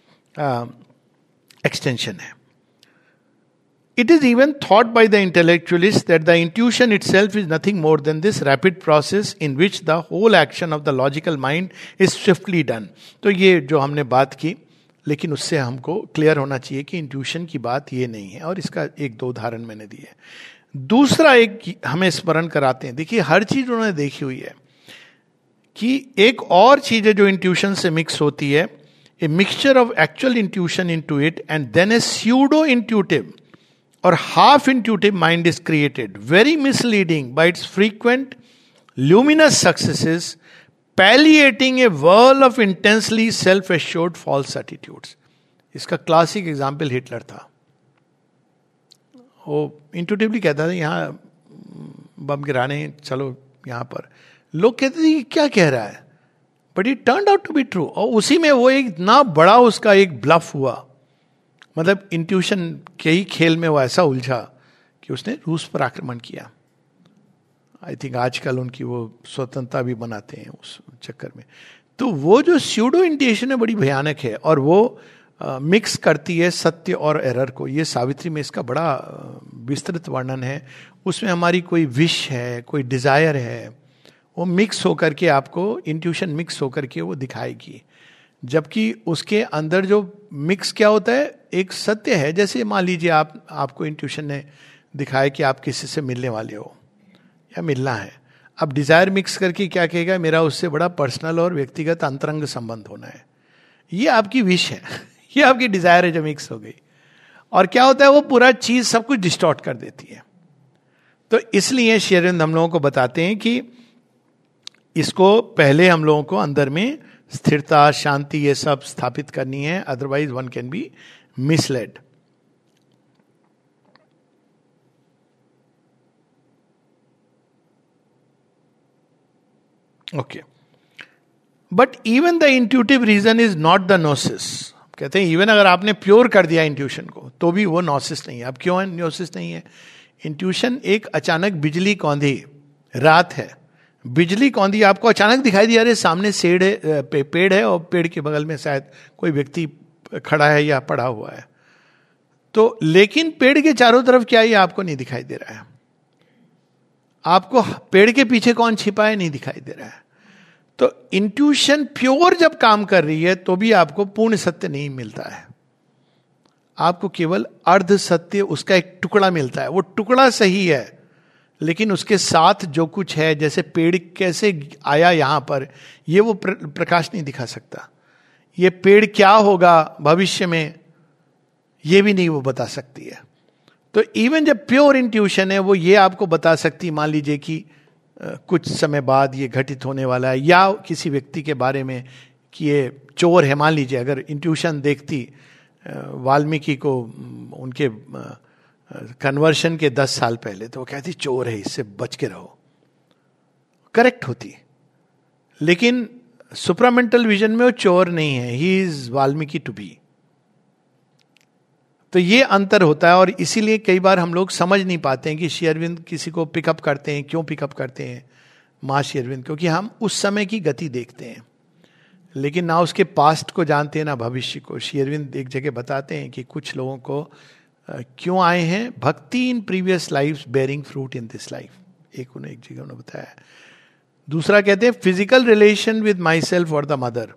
एक्सटेंशन है। It is even thought by the intellectualists that the intuition itself is nothing more than this rapid process in which the whole action of the logical mind is swiftly done. तो ये जो हमने बात की, लेकिन उससे हमको क्लियर होना चाहिए कि इंट्यूशन की बात ये नहीं है, और इसका 1-2 उदाहरण मैंने दिए। दूसरा एक हमें स्मरण कराते हैं, देखिए हर चीज उन्होंने देखी हुई है कि एक और चीज है जो इंट्यूशन से मिक्स होती है, a mixture of actual intuition into it and then a pseudo intuitive or half intuitive mind is created, very misleading by its frequent luminous successes, palliating a whirl of intensely self-assured false attitudes. इसका क्लासिक एग्जाम्पल हिटलर था। वो इंट्यूटिवली कहता था यहाँ बम गिराने चलो यहाँ पर, लोग कहते थे ये क्या कह रहा है, but it turned out to be true. और उसी में वो एक ना बड़ा उसका एक ब्लफ हुआ, मतलब इंट्यूशन के ही खेल में वो ऐसा उलझा कि उसने रूस पर आक्रमण किया। आई थिंक आजकल उनकी वो स्वतंत्रता भी बनाते हैं उस चक्कर में। तो वो जो स्यूडो इंट्यूशन है बड़ी भयानक है, और वो मिक्स करती है सत्य और एरर को। ये सावित्री में इसका बड़ा विस्तृत वर्णन है। उसमें हमारी कोई विश है, कोई डिजायर है, वो मिक्स होकर के आपको, इंट्यूशन मिक्स होकर के वो दिखाएगी। जबकि उसके अंदर जो मिक्स क्या होता है, एक सत्य है। जैसे मान लीजिए आपको इंट्यूशन ने दिखाया कि आप किसी से मिलने वाले हो या मिलना है, अब डिजायर मिक्स करके क्या कहेगा, मेरा उससे बड़ा पर्सनल और व्यक्तिगत अंतरंग संबंध होना है। ये आपकी विश है, ये आपकी डिजायर है जो मिक्स हो गई। और क्या होता है, वो पूरा चीज सब कुछ डिस्टॉर्ट कर देती है। तो इसलिए श्री अरविंद हम लोगों को बताते हैं कि इसको पहले हम लोगों को अंदर में स्थिरता, शांति, ये सब स्थापित करनी है, otherwise one can be misled. Okay, but even the intuitive reason is not the gnosis. कहते हैं इवन अगर आपने प्योर कर दिया इंट्यूशन को तो भी वो नोसिस नहीं है। अब क्यों नोसिस नहीं है? इंट्यूशन एक अचानक बिजली कौंधी, रात है, बिजली कौंधी आपको अचानक दिखाई दिया, अरे सामने शेड है, पेड़ है और पेड़ के बगल में शायद कोई व्यक्ति खड़ा है या पड़ा हुआ है। तो लेकिन पेड़ के चारों तरफ क्या है ये आपको नहीं दिखाई दे रहा है। आपको पेड़ के पीछे कौन छिपा है नहीं दिखाई दे रहा है। तो इंट्यूशन प्योर जब काम कर रही है तो भी आपको पूर्ण सत्य नहीं मिलता है, आपको केवल अर्ध सत्य, उसका एक टुकड़ा मिलता है। वो टुकड़ा सही है लेकिन उसके साथ जो कुछ है, जैसे पेड़ कैसे आया यहां पर, ये वो प्रकाश नहीं दिखा सकता। ये पेड़ क्या होगा भविष्य में ये भी नहीं वो बता सकती है। तो इवन जब प्योर इंट्यूशन है वो ये आपको बता सकती, मान लीजिए कि कुछ समय बाद ये घटित होने वाला है, या किसी व्यक्ति के बारे में कि ये चोर है। मान लीजिए अगर इंट्यूशन देखती वाल्मीकि को उनके कन्वर्शन के 10 साल पहले, तो वो कहती चोर है, इससे बच के रहो, करेक्ट होती। लेकिन सुप्रामेंटल विजन में वो चोर नहीं है, he is Valmiki to be. तो ये अंतर होता है, और इसीलिए कई बार हम लोग समझ नहीं पाते हैं कि श्री अरविंद किसी को पिकअप करते हैं, क्यों पिकअप करते हैं माँ श्री अरविंद, क्योंकि हम उस समय की गति देखते हैं, लेकिन ना उसके पास्ट को जानते हैं ना भविष्य को। श्री अरविंद एक जगह बताते हैं कि कुछ लोगों को क्यों आए हैं, bhakti in previous life bearing fruit in this life, एक जगह उन्होंने बताया। दूसरा कहते हैं physical relation with my self और द मदर।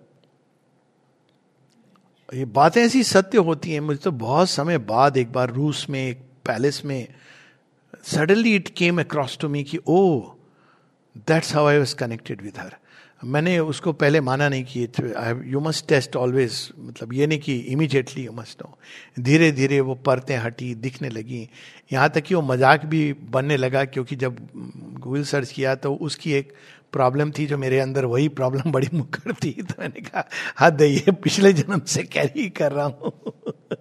ये बातें ऐसी सत्य होती हैं। मुझे तो बहुत समय बाद एक बार रूस में एक पैलेस में suddenly it came across to me कि oh that's how I was connected with her. मैंने उसको पहले माना नहीं कि यू मस्ट टेस्ट ऑलवेज, मतलब ये नहीं कि इमीडिएटली यू मस्ट नो। धीरे धीरे वो परतें हटी, दिखने लगी, यहाँ तक कि वो मजाक भी बनने लगा। क्योंकि जब गूगल सर्च किया तो उसकी एक प्रॉब्लम थी जो मेरे अंदर वही प्रॉब्लम बड़ी मुकर थी। तो मैंने कहा हद है, ये पिछले जन्म से कैरी कर रहा हूं।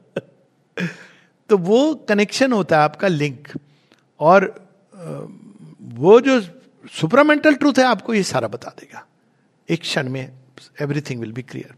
तो वो कनेक्शन होता है आपका लिंक, और वो जो सुपरामेंटल ट्रूथ है आपको ये सारा बता देगा एक क्षण में, एवरीथिंग विल बी क्लियर।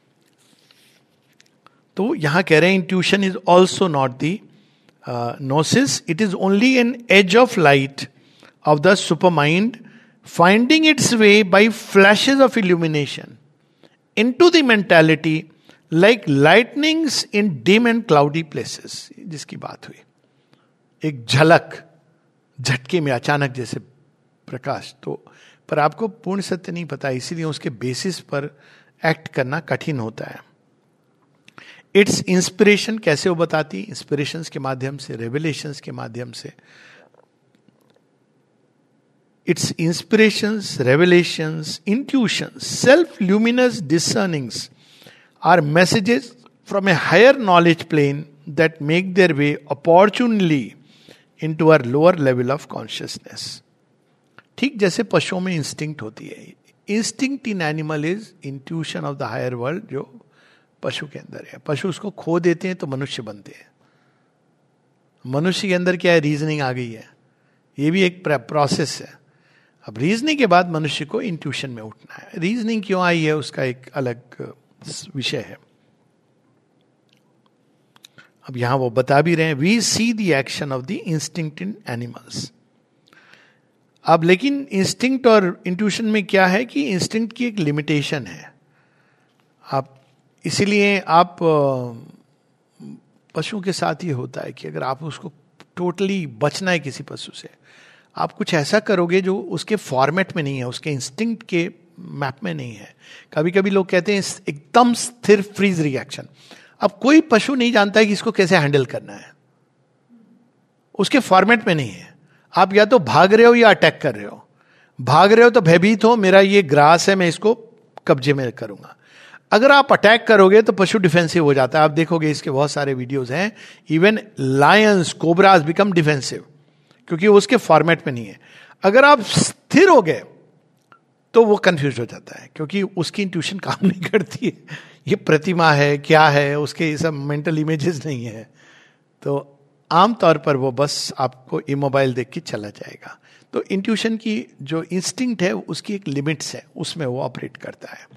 तो यहां कह रहे हैं intuition is also not the gnosis, it is only an edge of light of the super mind finding its way by flashes of illumination into the mentality like lightnings in dim and cloudy places, जिसकी बात हुई, एक झलक, झटके में अचानक जैसे प्रकाश। तो पर आपको पूर्ण सत्य नहीं पता, इसीलिए उसके बेसिस पर एक्ट करना कठिन होता है। इट्स इंस्पिरेशन कैसे वो बताती, इंस्पिरेशंस के माध्यम से, रेवलेशंस के माध्यम से। Its inspirations, revelations, intuitions, self-luminous discernings are messages from a higher knowledge plane that make their way opportunely into our lower level of consciousness. ठीक जैसे पशुओं में इंस्टिंक्ट होती है, instinct in animal is intuition of the higher world, जो पशु के अंदर है। पशु उसको खो देते हैं तो मनुष्य बनते हैं, मनुष्य के अंदर क्या है, रीजनिंग आ गई है, ये भी एक प्रोसेस है। अब रीजनिंग के बाद मनुष्य को इंट्यूशन में उठना है। रीजनिंग क्यों आई है उसका एक अलग विषय है। अब यहां वो बता भी रहे हैं, we see the action of the instinct in animals. अब लेकिन इंस्टिंक्ट और इंट्यूशन में क्या है कि इंस्टिंक्ट की एक लिमिटेशन है। आप इसीलिए आप पशु के साथ ये होता है कि अगर आप उसको टोटली बचना है किसी पशु से, आप कुछ ऐसा करोगे जो उसके फॉर्मेट में नहीं है, उसके इंस्टिंक्ट के मैप में नहीं है। कभी कभी लोग कहते हैं एकदम स्थिर फ्रीज रिएक्शन। अब कोई पशु नहीं जानता है कि इसको कैसे हैंडल करना है, उसके फॉर्मेट में नहीं है। आप या तो भाग रहे हो या अटैक कर रहे हो। भाग रहे हो तो भयभीत हो, मेरा ये ग्रास है, मैं इसको कब्जे में करूंगा। अगर आप अटैक करोगे तो पशु डिफेंसिव हो जाता है। आप देखोगे इसके बहुत सारे वीडियोस हैं, even lions, cobras become defensive, क्योंकि वो उसके फॉर्मेट में नहीं है। अगर आप स्थिर हो गए तो वो कंफ्यूज हो जाता है, क्योंकि उसकी इंट्यूशन काम नहीं करती है। ये प्रतिमा है, क्या है, उसके ये सब मेंटल इमेजेस नहीं है। तो आमतौर पर वो बस आपको इमोबाइल देख के चला जाएगा। तो इंट्यूशन की जो इंस्टिंक्ट है उसकी एक लिमिट्स है, उसमें वो ऑपरेट करता है।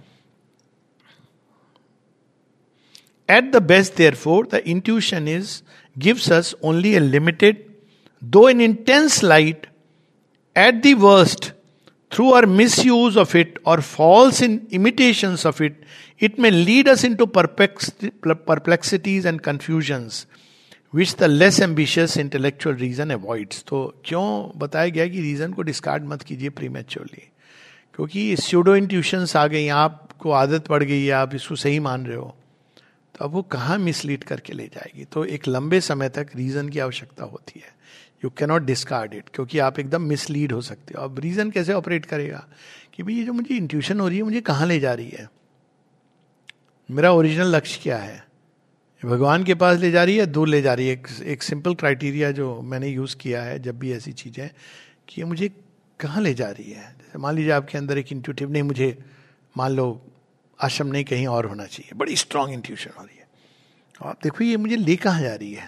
At the best, therefore, the intuition gives us only a limited, though an intense light. At the worst, through our misuse of it or false imitations of it, it may lead us into perplexities and confusions, which the less ambitious intellectual reason avoids. तो क्यों बताया गया कि रीजन को डिस्कार्ड मत कीजिए प्रीमेच्योरली, क्योंकि स्यूडो इंट्यूशंस आ गई, आपको आदत पड़ गई है, आप इसको सही मान रहे हो, तो अब वो कहाँ मिसलीड करके ले जाएगी। तो एक लंबे समय तक रीजन की आवश्यकता होती है। You can not discard it, क्योंकि आप एकदम मिसलीड हो सकते हो। अब रीजन कैसे ऑपरेट करेगा कि भाई ये जो मुझे इंट्यूशन हो रही है, मुझे कहाँ ले जा रही है, मेरा ओरिजिनल लक्ष्य क्या है, भगवान के पास ले जा रही है, दूर ले जा रही है। एक सिंपल क्राइटेरिया जो मैंने यूज़ किया है जब भी ऐसी चीज़ें कि ये मुझे कहाँ ले जा रही है। जैसे मान लीजिए आपके अंदर एक इंट्यूटिव, नहीं मुझे मान लो आश्रम नहीं कहीं और होना चाहिए, बड़ी स्ट्रांग इंट्यूशन हो रही है, और आप देखो ये मुझे ले कहाँ जा रही है,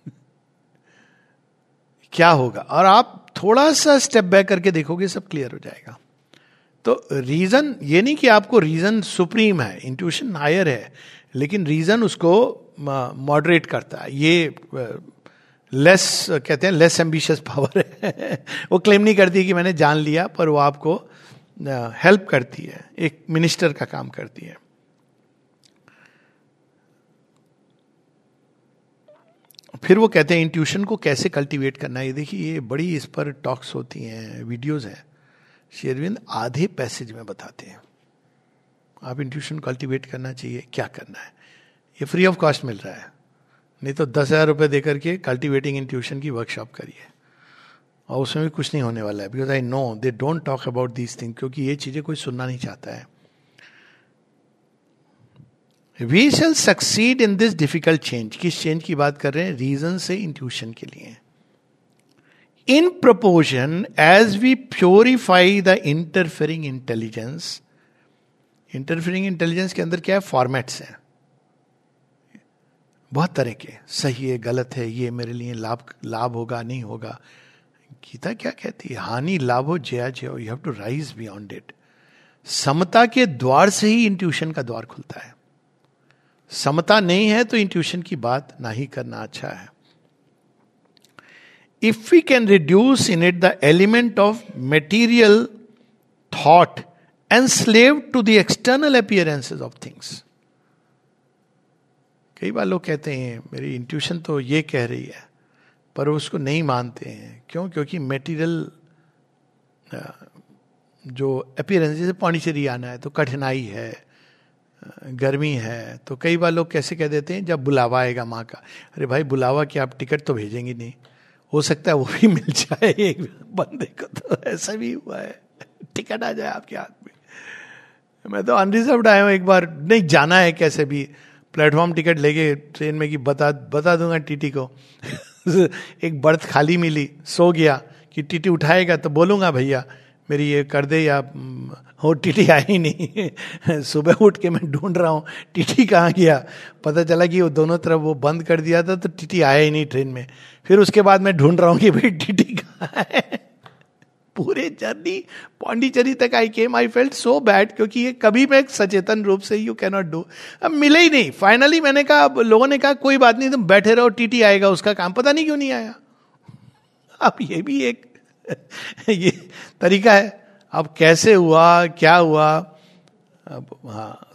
क्या होगा। और आप थोड़ा सा स्टेप बैक करके देखोगे, सब क्लियर हो जाएगा। तो रीजन, ये नहीं कि आपको रीजन सुप्रीम है, इंट्यूशन हायर है, लेकिन रीजन उसको मॉडरेट करता है। ये लेस कहते हैं लेस एम्बिशियस पावर है। वो क्लेम नहीं करती कि मैंने जान लिया, पर वो आपको हेल्प करती है, एक मिनिस्टर का काम करती है। फिर वो कहते हैं इंट्यूशन को कैसे कल्टीवेट करना है। ये देखिए, ये बड़ी इस पर टॉक्स होती हैं, वीडियोस हैं। श्री अरविंद आधे पैसेज में बताते हैं आप इंट्यूशन कल्टीवेट करना चाहिए, क्या करना है। ये फ्री ऑफ कॉस्ट मिल रहा है, नहीं तो 10,000 रुपये दे करके कल्टीवेटिंग इंट्यूशन की वर्कशॉप करिए, और उसमें भी कुछ नहीं होने वाला है। Because I know they don't talk about these thing, क्योंकि ये चीजें कोई सुनना नहीं चाहता है। We shall succeed in this difficult change. किस चेंज की बात कर रहे हैं? रीजन से इंट्यूशन के लिए। In proportion as we purify the interfering intelligence. Interfering intelligence के अंदर क्या है? फॉर्मेट्स हैं बहुत तरह के, सही है, गलत है, ये मेरे लिए लाभ होगा, नहीं होगा। गीता क्या कहती है? हानि लाभो जया जयो, you have to rise beyond it. समता के द्वार से ही इंट्यूशन का द्वार खुलता है। समता नहीं है तो इंट्यूशन की बात ना ही करना अच्छा है। If we can reduce in it the element of material thought enslaved to the external appearances of things. कई बार लोग कहते हैं मेरी इंट्यूशन तो ये कह रही है, पर उसको नहीं मानते हैं। क्यों? क्योंकि मेटीरियल जो अपीयरेंस, जैसे पौंडीचेरी आना है तो कठिनाई है, गर्मी है, तो कई बार लोग कैसे कह देते हैं जब बुलावा आएगा माँ का, अरे भाई बुलावा क्या, आप टिकट तो भेजेंगे नहीं, हो सकता है वो भी मिल जाए एक बंदे को। तो ऐसा भी हुआ है, टिकट आ जाए आपके हाथ में। मैं तो अनरिजर्व्ड आया हूँ, एक बार नहीं जाना है कैसे भी, प्लेटफॉर्म टिकट लेके ट्रेन में कि बता दूंगा टीटी को। एक बर्थ खाली मिली, सो गया कि टीटी उठाएगा तो बोलूंगा भैया मेरी ये कर दे, या वो टीटी आई ही नहीं। सुबह उठ के मैं ढूंढ रहा हूँ टीटी कहाँ गया, पता चला कि वो दोनों तरफ वो बंद कर दिया था तो टीटी आया ही नहीं ट्रेन में। फिर उसके बाद मैं ढूंढ रहा हूँ कि भाई टीटी कहाँ है। पूरे जर्नी पौंडीचेरी तक आई केम, आई फेल्ट सो बैड, क्योंकि ये कभी मैं सचेतन रूप से यू कैनॉट डू, अब मिले ही नहीं। फाइनली मैंने कहा, लोगों ने कहा कोई बात नहीं तुम बैठे रहो, टीटी आएगा उसका काम, पता नहीं क्यों नहीं आया। अब ये भी एक ये तरीका है। अब कैसे हुआ, क्या हुआ, अब हाँ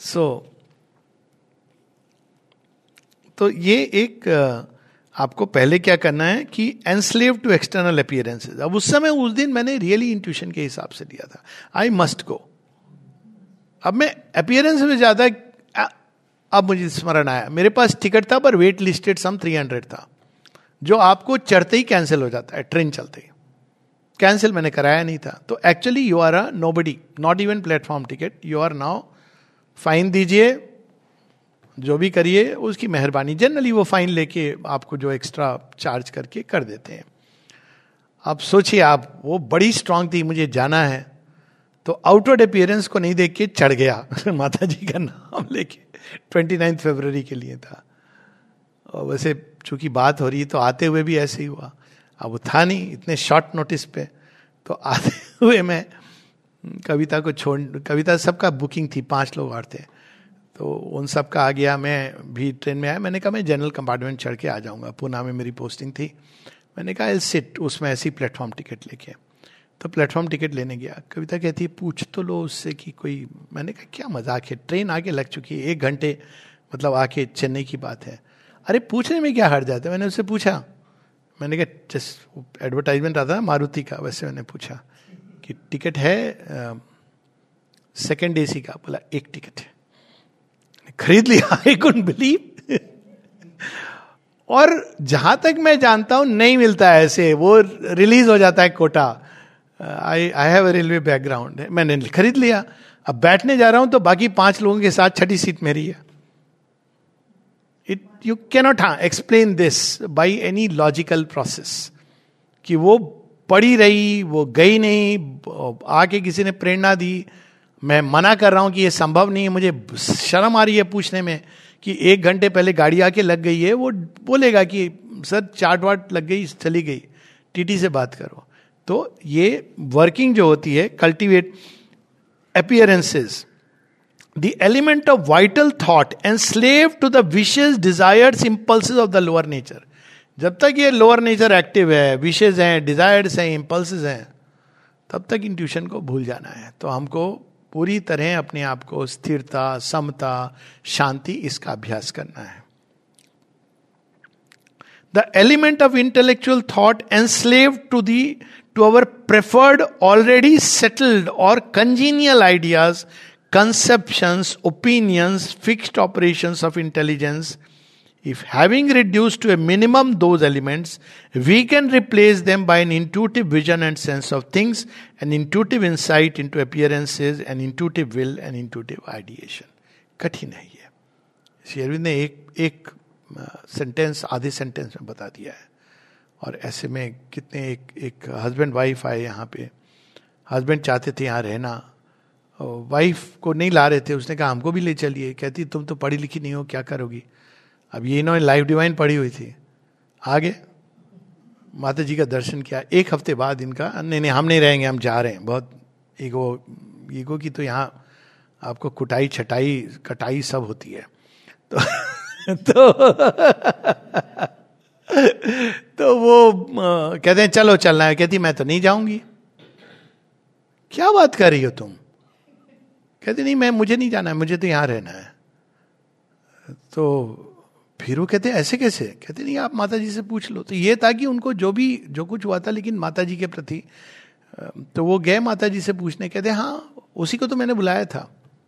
तो ये एक आपको पहले क्या करना है कि एनस्लेव टू एक्सटर्नल अपीयरेंसेस। अब उस समय उस दिन मैंने रियली इंट्यूशन के हिसाब से लिया था, आई मस्ट गो। अब मैं अपीयरेंस में ज्यादा, अब मुझे स्मरण आया मेरे पास टिकट था पर वेट लिस्टेड सम 300 था, जो आपको चढ़ते ही कैंसिल हो जाता है, ट्रेन चलते ही कैंसिल मैंने कराया नहीं था। तो actually you are a nobody, not even platform ticket, you are now, fine दीजिए, जो भी करिए उसकी मेहरबानी। जनरली वो फाइन लेके आपको जो एक्स्ट्रा चार्ज करके कर देते हैं। अब सोचिए आप, वो बड़ी स्ट्रांग थी, मुझे जाना है, तो आउटवर्ड अपीयरेंस को नहीं देख के चढ़ गया माता जी का नाम लेके, 29 फरवरी के लिए था। और वैसे चूंकि बात हो रही है तो आते हुए भी ऐसे ही हुआ। अब वो था नहीं इतने शॉर्ट नोटिस पे, तो आते हुए मैं कविता को कविता सबका बुकिंग थी, 5 लोग और थे, तो उन सब का आ गया, मैं भी ट्रेन में आया। मैंने कहा मैं जनरल कंपार्टमेंट चढ़ के आ जाऊंगा, पूना में मेरी पोस्टिंग थी। मैंने कहा सिट, उसमें ऐसी प्लेटफॉर्म टिकट लेके, तो प्लेटफॉर्म टिकट लेने गया। कविता कहती है पूछ तो लो उससे कि कोई, मैंने कहा क्या मजाक है, ट्रेन आके लग चुकी है, 1 घंटे मतलब आके चेन्नई की बात है, अरे पूछने में क्या हर्ज जाता है। मैंने उससे पूछा, मैंने कहा जस्ट एडवर्टाइजमेंट आता है मारुति का, वैसे मैंने पूछा कि टिकट है सेकेंड AC का, बोला 1 टिकट है, खरीद लिया। I couldn't believe. और जहां तक मैं जानता हूं नहीं मिलता है ऐसे, वो रिलीज हो जाता है quota. I have a railway background, मैंने खरीद लिया। अब बैठने जा रहा हूं तो बाकी 5 लोगों के साथ 6ठी सीट मेरी है। You cannot explain this by any logical process, कि वो पड़ी रही, वो गई नहीं, आके किसी ने प्रेरणा दी। मैं मना कर रहा हूं कि ये संभव नहीं है, मुझे शर्म आ रही है पूछने में कि 1 घंटे पहले गाड़ी आके लग गई है। वो बोलेगा कि सर चार्ट वाट लग गई, चली गई, टीटी से बात करो। तो ये वर्किंग जो होती है, cultivate appearances, the element of vital thought enslave to the wishes, desires, impulses of the lower nature. जब तक ये लोअर नेचर एक्टिव है, विशेस हैं, डिजायर्स हैं, इंपल्सेस हैं, तब तक इंट्यूशन को भूल जाना है। तो हमको पूरी तरह अपने आप को स्थिरता, समता, शांति, इसका अभ्यास करना है। The element of intellectual thought enslaved to our preferred, already settled और congenial ideas, conceptions, opinions, fixed operations of intelligence. If having reduced to a minimum those elements, we can replace them by an intuitive vision and sense of things, an intuitive insight into appearances, an intuitive will, and intuitive ideation. कठिन है ये। श्री अरविंद ने एक सेंटेंस, आधे सेंटेंस में बता दिया है। और ऐसे में कितने एक हस्बैंड वाइफ आए यहाँ पे, हस्बैंड चाहते थे यहाँ रहना, वाइफ को नहीं ला रहे थे, उसने कहा हमको भी ले चलिए। कहती तुम तो पढ़ी लिखी नहीं हो, क्या करोगी। अब ये इन्होंने लाइफ डिवाइन पढ़ी हुई थी, आगे माता जी का दर्शन किया। 1 हफ्ते बाद इनका नहीं हम नहीं रहेंगे, हम जा रहे हैं। बहुत ईगो की तो यहाँ आपको कुटाई छटाई कटाई सब होती है। तो वो कहते हैं चलो चलना है। कहती मैं तो नहीं जाऊंगी। क्या बात कर रही हो तुम। कहते नहीं मुझे नहीं जाना है, मुझे तो यहां रहना है। तो फिर वो कहते ऐसे कैसे। कहते नहीं आप माता जी से पूछ लो। तो ये था कि उनको जो कुछ हुआ था, लेकिन माता जी के प्रति, तो वो गए माता जी से पूछने। कहते हाँ उसी को तो मैंने बुलाया था।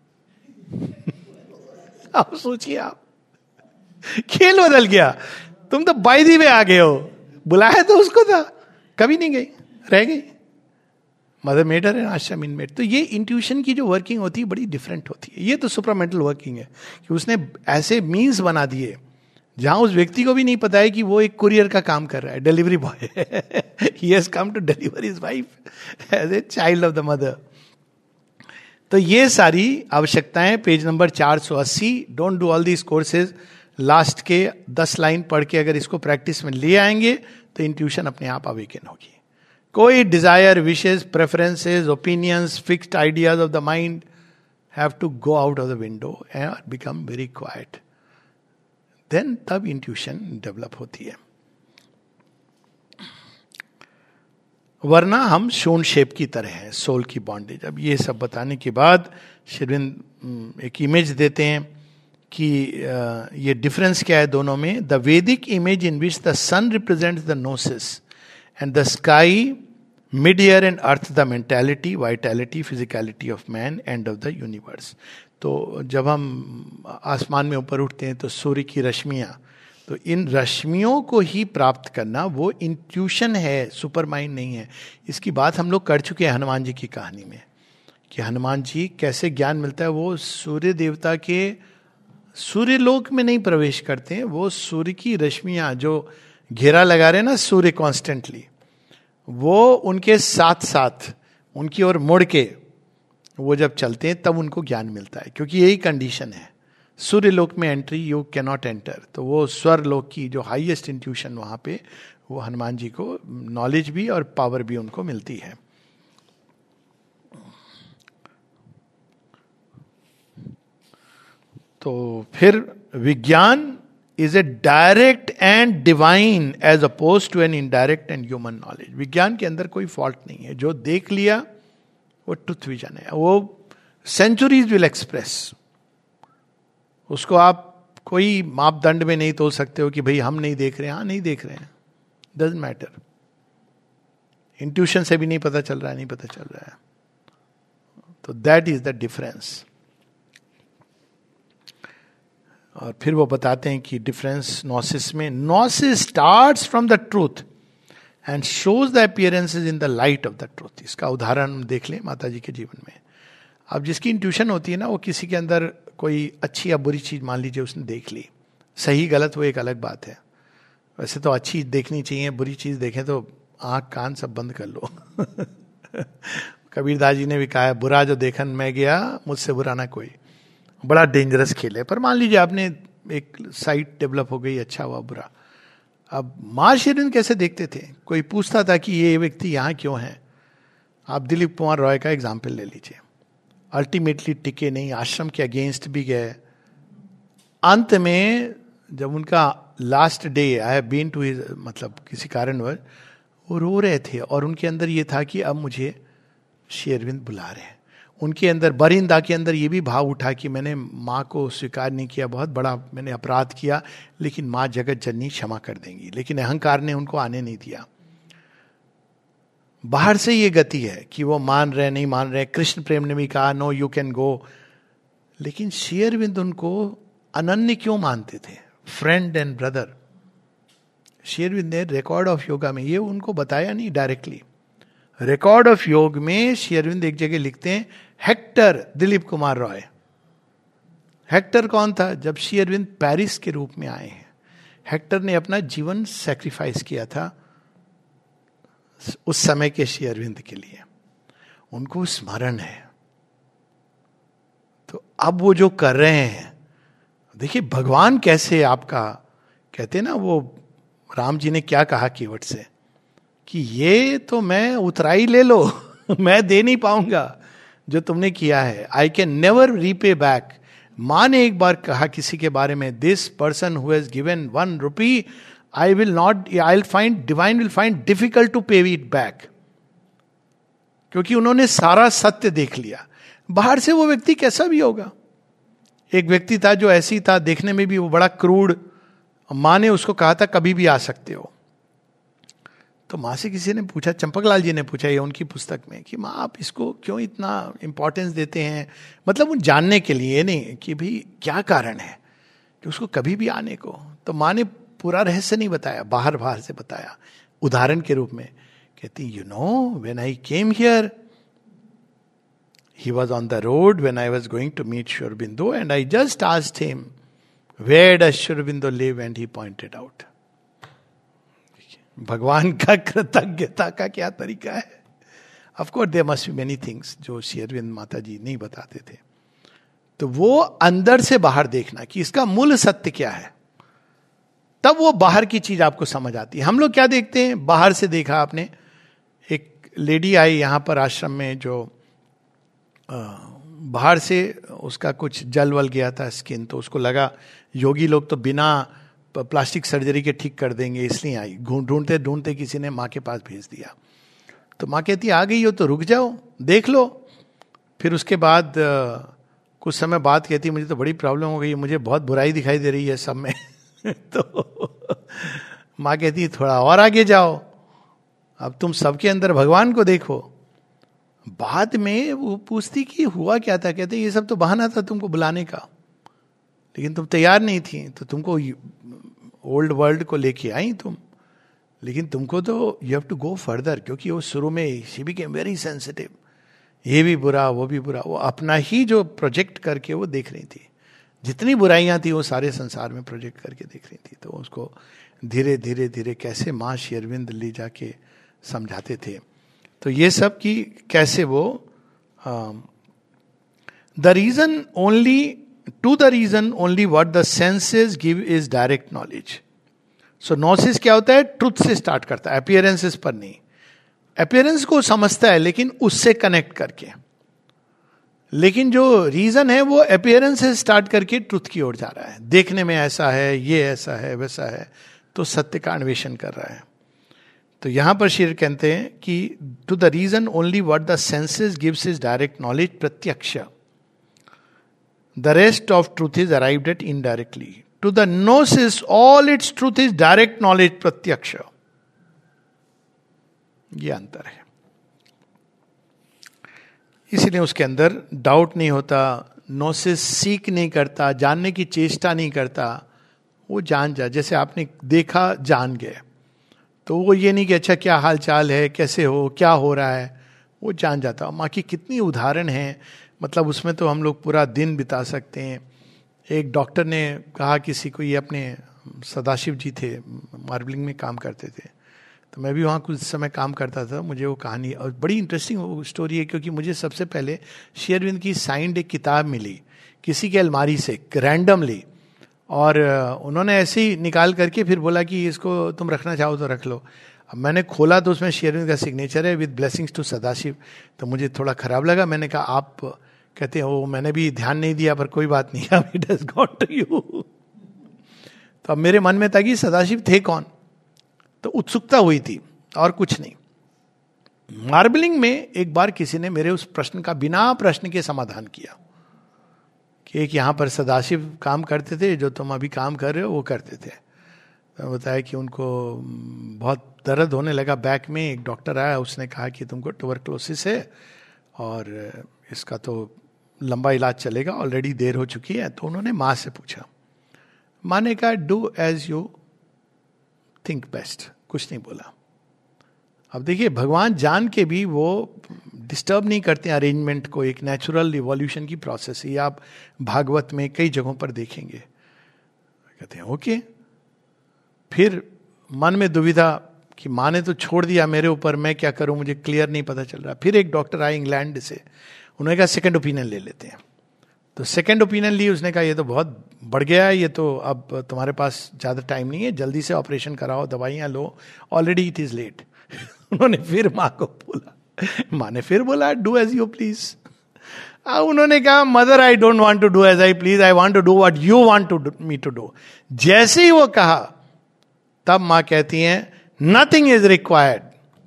आप सोचिए, आप खेल बदल गया। तुम तो बाय दी वे आ गए हो, बुलाया तो उसको था, कभी नहीं गई, रह गई। मदर मेडर एंड आश्रम इन मेड। तो ये इंट्यूशन की जो वर्किंग होती है बड़ी डिफरेंट होती है। ये तो सुपरामेंटल वर्किंग है कि उसने ऐसे मीन्स बना दिए जहां उस व्यक्ति को भी नहीं पता है कि वो एक कुरियर का काम कर रहा है, delivery boy. He has come to deliver his wife as a child of the mother. तो ये सारी आवश्यकताएं page number 480. Don't do all these courses. Last के 10 लाइन पढ़ के अगर इसको प्रैक्टिस में ले आएंगे तो इंट्यूशन अपने आप अवेकन होगी. कोई desire, wishes, preferences, opinions, fixed ideas of the mind have to go out of the window and become very quiet. Then तब इंट्यूशन डेवलप होती है. वरना हम शोन शेप की तरह हैं, सोल की बॉन्डेज. अब ये सब बताने के बाद श्री अरविंद एक इमेज देते हैं कि ये डिफरेंस क्या है दोनों में. The Vedic image in which the sun represents the gnosis and the sky, mid air and earth the mentality, vitality, physicality of man, and of the universe. तो जब हम आसमान में ऊपर उठते हैं तो सूर्य की रश्मियां, तो इन रश्मियों को ही प्राप्त करना वो इंट्यूशन है, सुपर माइंड नहीं है. इसकी बात हम लोग कर चुके हैं हनुमान जी की कहानी में कि हनुमान जी कैसे ज्ञान मिलता है. वो सूर्य देवता के सूर्य लोक में नहीं प्रवेश करते हैं, वो सूर्य की रश्मियां जो घेरा लगा रहे हैं ना सूर्य कॉन्स्टेंटली, वो उनके साथ साथ उनकी ओर मुड़ के वो जब चलते हैं तब उनको ज्ञान मिलता है. क्योंकि यही कंडीशन है, सूर्य लोक में entry you can not enter. तो वो स्वर लोक की जो हाईएस्ट इंट्यूशन वहां पे, वो हनुमान जी को नॉलेज भी और पावर भी उनको मिलती है. तो फिर vijnana is a direct and divine as oppose to an indirect and human knowledge. विज्ञान के अंदर कोई फॉल्ट नहीं है. जो देख लिया वो ट्रुथ विजन है. वो सेंचुरीज विल एक्सप्रेस. उसको आप कोई मापदंड में नहीं तोल सकते हो कि भाई हम नहीं देख रहे हैं. हाँ, नहीं देख रहे हैं, डजंट मैटर. इंट्यूशन से भी नहीं पता चल रहा है, नहीं पता चल रहा है. तो दैट इज द डिफरेंस. और फिर वो बताते हैं कि डिफरेंस नॉसिस में, gnosis starts from the truth and shows the appearances in the light of the truth. इसका उदाहरण देख लें माता जी के जीवन में. अब जिसकी इंट्यूशन होती है ना, वो किसी के अंदर कोई अच्छी या बुरी चीज मान लीजिए उसने देख ली, सही गलत वो एक अलग बात है. वैसे तो अच्छी देखनी चाहिए, बुरी चीज देखें तो आंख कान सब बंद कर लो. कबीरदास जी ने भी कहा है, बुरा जो देखन मैं गया मुझसे बुरा ना कोई. बड़ा डेंजरस खेल है. पर मान लीजिए आपने एक साइट डेवलप हो गई, अच्छा हुआ बुरा. अब मां श्री अरविंद कैसे देखते थे? कोई पूछता था कि ये व्यक्ति यहाँ क्यों है. आप दिलीप कुमार रॉय का एग्जाम्पल ले लीजिए. अल्टीमेटली टिके नहीं, आश्रम के अगेंस्ट भी गए. अंत में जब उनका last day, I have been to his, मतलब किसी कारणवश वो रो रहे थे और उनके अंदर ये था कि अब मुझे श्री अरविंद बुला रहे हैं. उनके अंदर, बरिंदा के अंदर ये भी भाव उठा कि मैंने माँ को स्वीकार नहीं किया, बहुत बड़ा मैंने अपराध किया, लेकिन माँ जगत जननी क्षमा कर देंगी. लेकिन अहंकार ने उनको आने नहीं दिया. बाहर से ये गति है कि वो मान रहे नहीं मान रहे. कृष्ण प्रेम ने भी कहा नो यू कैन गो. लेकिन श्री अरविंद उनको अनन्य क्यों मानते थे? Friend and brother. Shri Aurobindo ने रिकॉर्ड ऑफ योगा में ये उनको बताया नहीं डायरेक्टली. रिकॉर्ड ऑफ योग में श्री अरविंद एक जगह लिखते हैं, हेक्टर दिलीप कुमार रॉय. हेक्टर कौन था? जब श्री अरविंद पेरिस के रूप में आए हैं, हेक्टर ने अपना जीवन सैक्रिफाइस किया था उस समय के श्री अरविंद के लिए. उनको स्मरण है. तो अब वो जो कर रहे हैं, देखिए भगवान कैसे आपका, कहते ना वो राम जी ने क्या कहा कीवट से कि ये तो मैं उतराई ले लो. मैं दे नहीं पाऊंगा जो तुमने किया है. I can never repay back. मां ने एक बार कहा किसी के बारे में, this person who has given 1 rupee I will not, I'll find, divine will find difficult to pay it back. क्योंकि उन्होंने सारा सत्य देख लिया. बाहर से वो व्यक्ति कैसा भी होगा. एक व्यक्ति था जो ऐसी था, देखने में भी वो बड़ा क्रूड. माँ ने उसको कहा था कभी भी आ सकते हो. तो माँ से किसी ने पूछा, चंपकलाल जी ने पूछा ये उनकी पुस्तक में, कि माँ आप इसको क्यों इतना इंपॉर्टेंस देते हैं? मतलब उन जानने के लिए नहीं कि भाई क्या कारण है कि उसको कभी भी आने को. तो माँ ने पूरा रहस्य नहीं बताया, बाहर बाहर से बताया उदाहरण के रूप में. कहती you know when I came here he was on the road when I was going to meet Shri Aurobindo and I just asked him where does Shri Aurobindo live and he pointed out. भगवान का कृतज्ञता का क्या तरीका है. Of course there must be many things जो श्री अरविंद माता जी नहीं बताते थे. तो वो अंदर से बाहर देखना कि इसका मूल सत्य क्या है, तब वो बाहर की चीज आपको समझ आती है. हम लोग क्या देखते हैं, बाहर से देखा आपने, एक लेडी आई यहां पर आश्रम में जो बाहर से उसका कुछ जल वल गया था स्किन, तो उसको लगा योगी लोग तो बिना प्लास्टिक सर्जरी के ठीक कर देंगे, इसलिए आई. ढूंढते ढूंढते किसी ने माँ के पास भेज दिया. तो माँ कहती आ गई हो तो रुक जाओ, देख लो. फिर उसके बाद कुछ समय बाद कहती मुझे तो बड़ी प्रॉब्लम हो गई, मुझे बहुत बुराई दिखाई दे रही है सब में. तो माँ कहती थोड़ा और आगे जाओ, अब तुम सबके अंदर भगवान को देखो. बाद में वो पूछती कि हुआ क्या था, कहते ये सब तो बहाना था तुमको बुलाने का, लेकिन तुम तैयार नहीं थी, तो तुमको ओल्ड वर्ल्ड को लेके आई तुम, लेकिन तुमको तो you have to go further. क्योंकि वो शुरू में शी बिकेम वेरी सेंसिटिव, ये भी बुरा वो भी बुरा, वो अपना ही जो प्रोजेक्ट करके वो देख रही थी, जितनी बुराइयां थी वो सारे संसार में प्रोजेक्ट करके देख रही थी. तो उसको धीरे धीरे धीरे कैसे माँ श्री अरविंद ले जाके समझाते थे. तो ये सब कि कैसे वो the reason only to the reason only what the senses give is direct knowledge. So gnosis क्या होता है, ट्रुथ से स्टार्ट करता है, अपीयरेंसेस पर नहीं. अपीयरेंस को समझता है लेकिन उससे कनेक्ट करके, लेकिन जो रीजन है वो अपीयरेंस से स्टार्ट करके ट्रुथ की ओर जा रहा है. देखने में ऐसा है, ये ऐसा है, वैसा है, तो सत्य का अन्वेषण कर रहा है. तो यहां पर शेर कहते हैं कि to the reason only what the senses gives is direct knowledge pratyaksha. The rest of truth is arrived at indirectly. To the gnosis all its truth is direct knowledge pratyaksha. ये अंतर है. इसीलिए उसके अंदर डाउट नहीं होता, नोसिस सीख नहीं करता, जानने की चेष्टा नहीं करता, वो जान जा. जैसे आपने देखा जान गए, तो वो ये नहीं कि अच्छा क्या हाल चाल है, कैसे हो, क्या हो रहा है, वो जान जाता. माँ की कितनी उदाहरण है, मतलब उसमें तो हम लोग पूरा दिन बिता सकते हैं. एक डॉक्टर ने कहा किसी को, ये अपने सदाशिव जी थे, मार्बलिंग में काम करते थे, तो मैं भी वहाँ कुछ समय काम करता था. मुझे वो कहानी और बड़ी इंटरेस्टिंग वो स्टोरी है, क्योंकि मुझे सबसे पहले श्री अरविंद की साइंड एक किताब मिली किसी के अलमारी से रैंडमली, और उन्होंने ऐसे ही निकाल करके फिर बोला कि इसको तुम रखना चाहो तो रख लो. अब मैंने खोला तो उसमें श्री अरविंद का सिग्नेचर है, विद ब्लेसिंग्स टू सदाशिव. तो मुझे थोड़ा खराब लगा, मैंने कहा आप कहते हैं वो मैंने भी ध्यान नहीं दिया, पर कोई बात नहीं, अब it has gone to you. तो अब मेरे मन में था कि सदाशिव थे कौन, तो उत्सुकता हुई थी और कुछ नहीं. मार्बलिंग में एक बार किसी ने मेरे उस प्रश्न का बिना प्रश्न के समाधान किया कि एक यहाँ पर सदाशिव काम करते थे, जो तुम अभी काम कर रहे हो वो करते थे. तो बताया कि उनको बहुत दर्द होने लगा बैक में. एक डॉक्टर आया, उसने कहा कि तुमको ट्यूबरक्लोसिस है और इसका तो लंबा इलाज चलेगा, ऑलरेडी देर हो चुकी है. तो उन्होंने माँ से पूछा, माँ ने कहा do as you think best, कुछ नहीं बोला. अब देखिए भगवान जान के भी वो डिस्टर्ब नहीं करते अरेंजमेंट को, एक नेचुरल इवोल्यूशन की प्रोसेस है. आप भागवत में कई जगहों पर देखेंगे. कहते हैं ओके. फिर मन में दुविधा कि माँ ने तो छोड़ दिया मेरे ऊपर, मैं क्या करूं, मुझे क्लियर नहीं पता चल रहा. फिर एक डॉक्टर आए इंग्लैंड से, उन्होंने कहा सेकंड ओपिनियन ले लेते हैं. तो सेकंड ओपिनियन ली, उसने कहा ये तो बहुत बढ़ गया है, ये तो अब तुम्हारे पास ज़्यादा टाइम नहीं है, जल्दी से ऑपरेशन कराओ, दवाइयाँ लो, ऑलरेडी इट इज़ लेट. उन्होंने फिर माँ को बोला, माँ ने फिर बोला डू एज यू प्लीज. उन्होंने कहा mother I don't want to do as I please, I want to do what you want to me to do. जैसे ही वो कहा तब माँ कहती हैं nothing is required,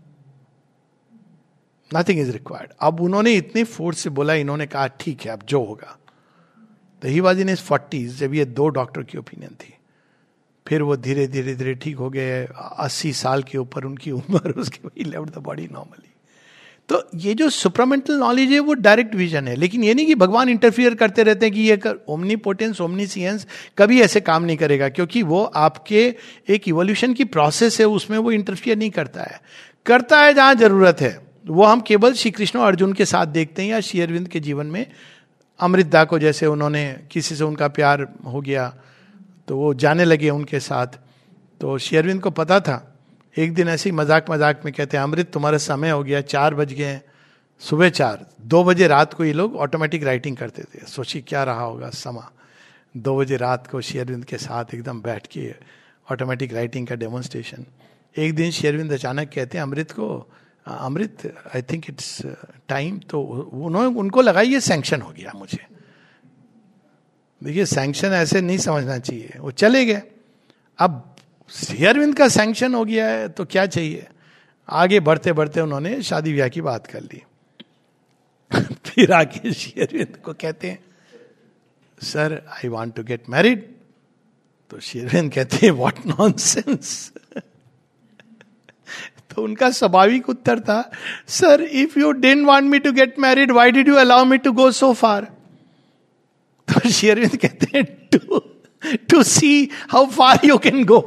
nothing is required. अब उन्होंने इतनी फोर्स से बोला, इन्होंने कहा ठीक है अब जो होगा. तो he was in his 40s जब ये दो डॉक्टर की ओपिनियन थी. फिर वो धीरे धीरे धीरे ठीक हो गए. 80 साल के ऊपर उनकी उम्र, उसके बाद लेफ्ट द बॉडी नॉर्मली. तो ये जो सुप्रामेंटल नॉलेज है वो डायरेक्ट विजन है. लेकिन ये नहीं कि भगवान इंटरफियर करते रहते हैं कि ये ओमनीपोटेंस ओमनीसियंस कभी ऐसे काम नहीं करेगा, क्योंकि वो आपके एक इवोल्यूशन की प्रोसेस है, उसमें वो इंटरफियर नहीं करता है. करता है जहां जरूरत है. वो हम केवल श्री कृष्ण और अर्जुन के साथ देखते हैं, या श्री अरविंद के जीवन में अमृतदा को, जैसे उन्होंने किसी से उनका प्यार हो गया तो वो जाने लगे उनके साथ. तो श्री अरविंद को पता था. एक दिन ऐसे ही मजाक मजाक में कहते हैं अमृत तुम्हारा समय हो गया, 4 बज गए हैं. सुबह 4, 2 बजे रात को ये लोग ऑटोमेटिक राइटिंग करते थे. सोचिए क्या रहा होगा समा. 2 बजे रात को श्री अरविंद के साथ एकदम बैठ के ऑटोमेटिक राइटिंग का डेमोन्स्ट्रेशन. एक दिन श्री अरविंद अचानक कहते हैं अमृत को, Amrit I think it's time. तो उनको लगा ये सैंक्शन हो गया मुझे. देखिए सैंक्शन ऐसे नहीं समझना चाहिए. वो चले गए. अब श्री अरविंद का सैंक्शन हो गया है तो क्या चाहिए. आगे बढ़ते बढ़ते उन्होंने शादी ब्याह की बात कर ली. फिर आगे श्री अरविंद को कहते हैं sir I want to get married. तो श्री अरविंद कहते हैं व्हाट नॉनसेंस. तो उनका स्वाभाविक उत्तर था sir if you didn't want me to get married why did you allow me to go so far. तो श्री अरविंद कहते हैं to see how far you can go.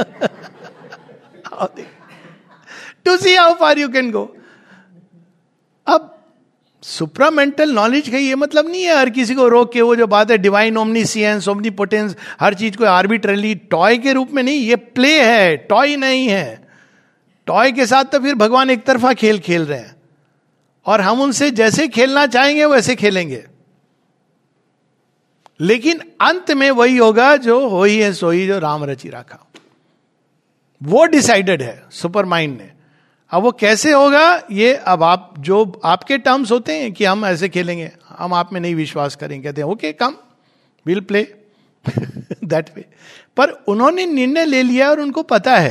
To see how far you can go. अब सुप्रामेंटल नॉलेज का ये मतलब नहीं है हर किसी को रोक के वो जो बात है डिवाइन ओमनीसियंस ओमनीपोटेंस हर चीज को आर्बिट्रली टॉय के रूप में नहीं. ये प्ले है, टॉय नहीं है. टॉय के साथ तो फिर भगवान एक तरफा खेल खेल रहे हैं और हम उनसे जैसे खेलना चाहेंगे वैसे खेलेंगे. लेकिन अंत में वही होगा जो हो ही है सोई जो राम रचि रखा. वो डिसाइडेड है सुपर माइंड ने. अब वो कैसे होगा ये अब आप जो आपके टर्म्स होते हैं कि हम ऐसे खेलेंगे, हम आप में नहीं विश्वास करेंगे, कहते हैं okay come will play that way. पर उन्होंने निर्णय ले लिया और उनको पता है.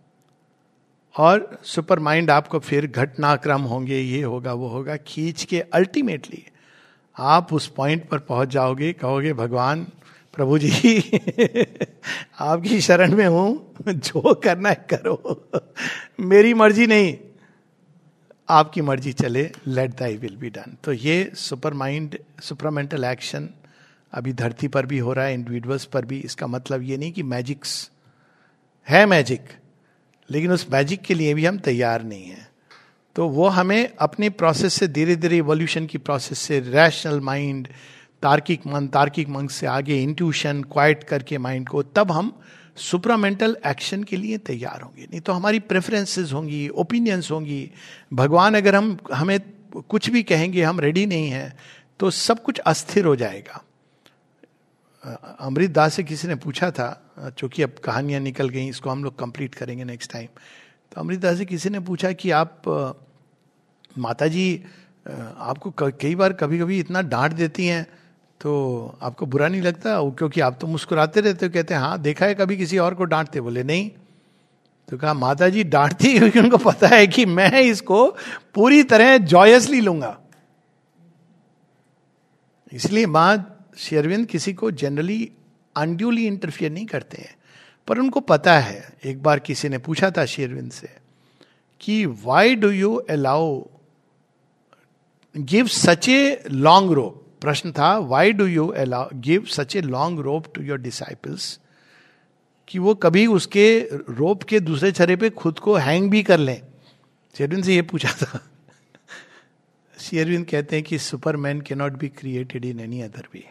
और सुपर माइंड आपको फिर घटनाक्रम होंगे, ये होगा वो होगा, खींच के अल्टीमेटली आप उस पॉइंट पर पहुंच जाओगे. कहोगे भगवान प्रभु जी आपकी शरण में हूं, जो करना है करो, मेरी मर्जी नहीं, आपकी मर्जी चले, let thy will be done. तो ये सुपर माइंड सुपरामेंटल एक्शन अभी धरती पर भी हो रहा है, इंडिविजुअल्स पर भी. इसका मतलब ये नहीं कि मैजिक्स है मैजिक, लेकिन उस मैजिक के लिए भी हम तैयार नहीं हैं. तो वो हमें अपने प्रोसेस से धीरे धीरे इवोल्यूशन की प्रोसेस से रैशनल माइंड, तार्किक मन से आगे इंट्यूशन क्वाइट करके माइंड को, तब हम सुप्रामेंटल एक्शन के लिए तैयार होंगे. नहीं तो हमारी प्रेफरेंसेस होंगी, ओपिनियंस होंगी. भगवान अगर हमें कुछ भी कहेंगे हम रेडी नहीं हैं तो सब कुछ अस्थिर हो जाएगा. अमृत दास से किसी ने पूछा था, चूंकि अब कहानियां निकल गई, इसको हम लोग कंप्लीट करेंगे नेक्स्ट टाइम. तो अमृत दास से किसी ने पूछा कि आप माता जी आपको कई बार कभी कभी इतना डांट देती हैं तो आपको बुरा नहीं लगता, क्योंकि आप तो मुस्कुराते रहते हो. कहते हैं हाँ देखा है कभी किसी और को डांटते. बोले नहीं. तो कहा माता जी डांटती क्योंकि उनको पता है कि मैं इसको पूरी तरह जॉयसली लूंगा. इसलिए मां श्री अरविंद किसी को जनरली अनड्यूली इंटरफियर नहीं करते हैं. पर उनको पता है. एक बार किसी ने पूछा था श्री अरविंद से कि why do you allow give such a long rope. प्रश्न था why do you allow give such a long rope to your disciples, कि वो कभी उसके रोप के दूसरे छरे पे खुद को हैंग भी कर लें. श्री अरविंद से ये पूछा था. श्री अरविंद कहते हैं कि superman can not be created in any other way.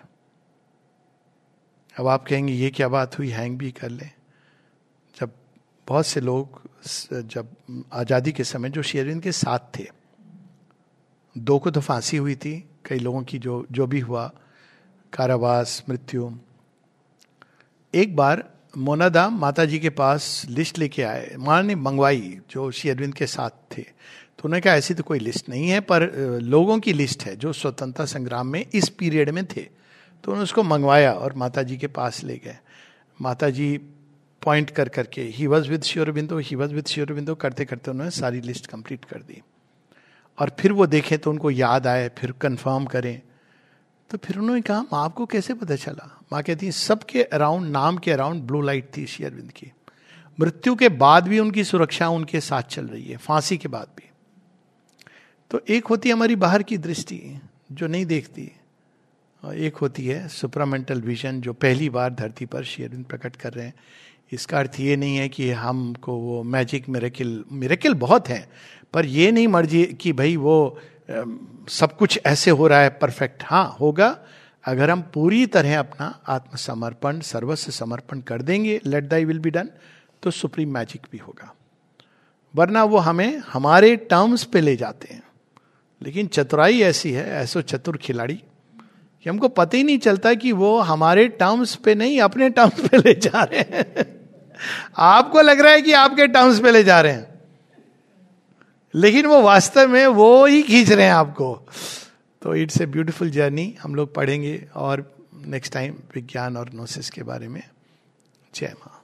अब आप कहेंगे ये क्या बात हुई, हैंग भी कर लें. जब बहुत से लोग जब आज़ादी के समय जो श्री अरविंद के साथ थे, 2 को तो फांसी हुई थी, कई लोगों की जो भी हुआ, कारावास, मृत्यु. एक बार मोनादा माता जी के पास लिस्ट लेके आए, माँ ने मंगवाई जो श्री अरविंद के साथ थे. तो उन्होंने कहा ऐसी तो कोई लिस्ट नहीं है, पर लोगों की लिस्ट है जो स्वतंत्रता संग्राम में इस पीरियड में थे. तो उन्होंने उसको मंगवाया और माता जी के पास ले गए. माता जी पॉइंट कर करके he was with Shri Aurobindo, he was with Shri Aurobindo करते करते उन्होंने सारी लिस्ट कंप्लीट कर दी. और फिर वो देखें तो उनको याद आए, फिर कंफर्म करें. तो फिर उन्होंने कहा माँ आपको कैसे पता चला. माँ कहती है सबके अराउंड, नाम के अराउंड ब्लू लाइट थी श्री अरविंद की. मृत्यु के बाद भी उनकी सुरक्षा उनके साथ चल रही है, फांसी के बाद भी. तो एक होती है हमारी बाहर की दृष्टि जो नहीं देखती, और एक होती है सुपरामेंटल विजन जो पहली बार धरती पर श्री अरविंद प्रकट कर रहे हैं. इसका अर्थ ये नहीं है कि हमको वो मैजिक मिरेकल बहुत है, पर ये नहीं मर्जी कि भाई वो सब कुछ ऐसे हो रहा है परफेक्ट. हाँ होगा अगर हम पूरी तरह अपना आत्मसमर्पण, सर्वस्व समर्पण कर देंगे, let thy will be done, तो सुप्रीम मैजिक भी होगा. वरना वो हमें हमारे टर्म्स पे ले जाते हैं. लेकिन चतुराई ऐसी है, ऐसो चतुर खिलाड़ी, कि हमको पता ही नहीं चलता कि वो हमारे टर्म्स पे नहीं अपने टर्म्स पे ले जा रहे हैं। आपको लग रहा है कि आपके टर्म्स पे ले जा रहे हैं, लेकिन वो वास्तव में वो ही खींच रहे हैं आपको। तो इट्स ए ब्यूटीफुल जर्नी। हम लोग पढ़ेंगे और नेक्स्ट टाइम विज्ञान और नोसिस के बारे में। जय मां।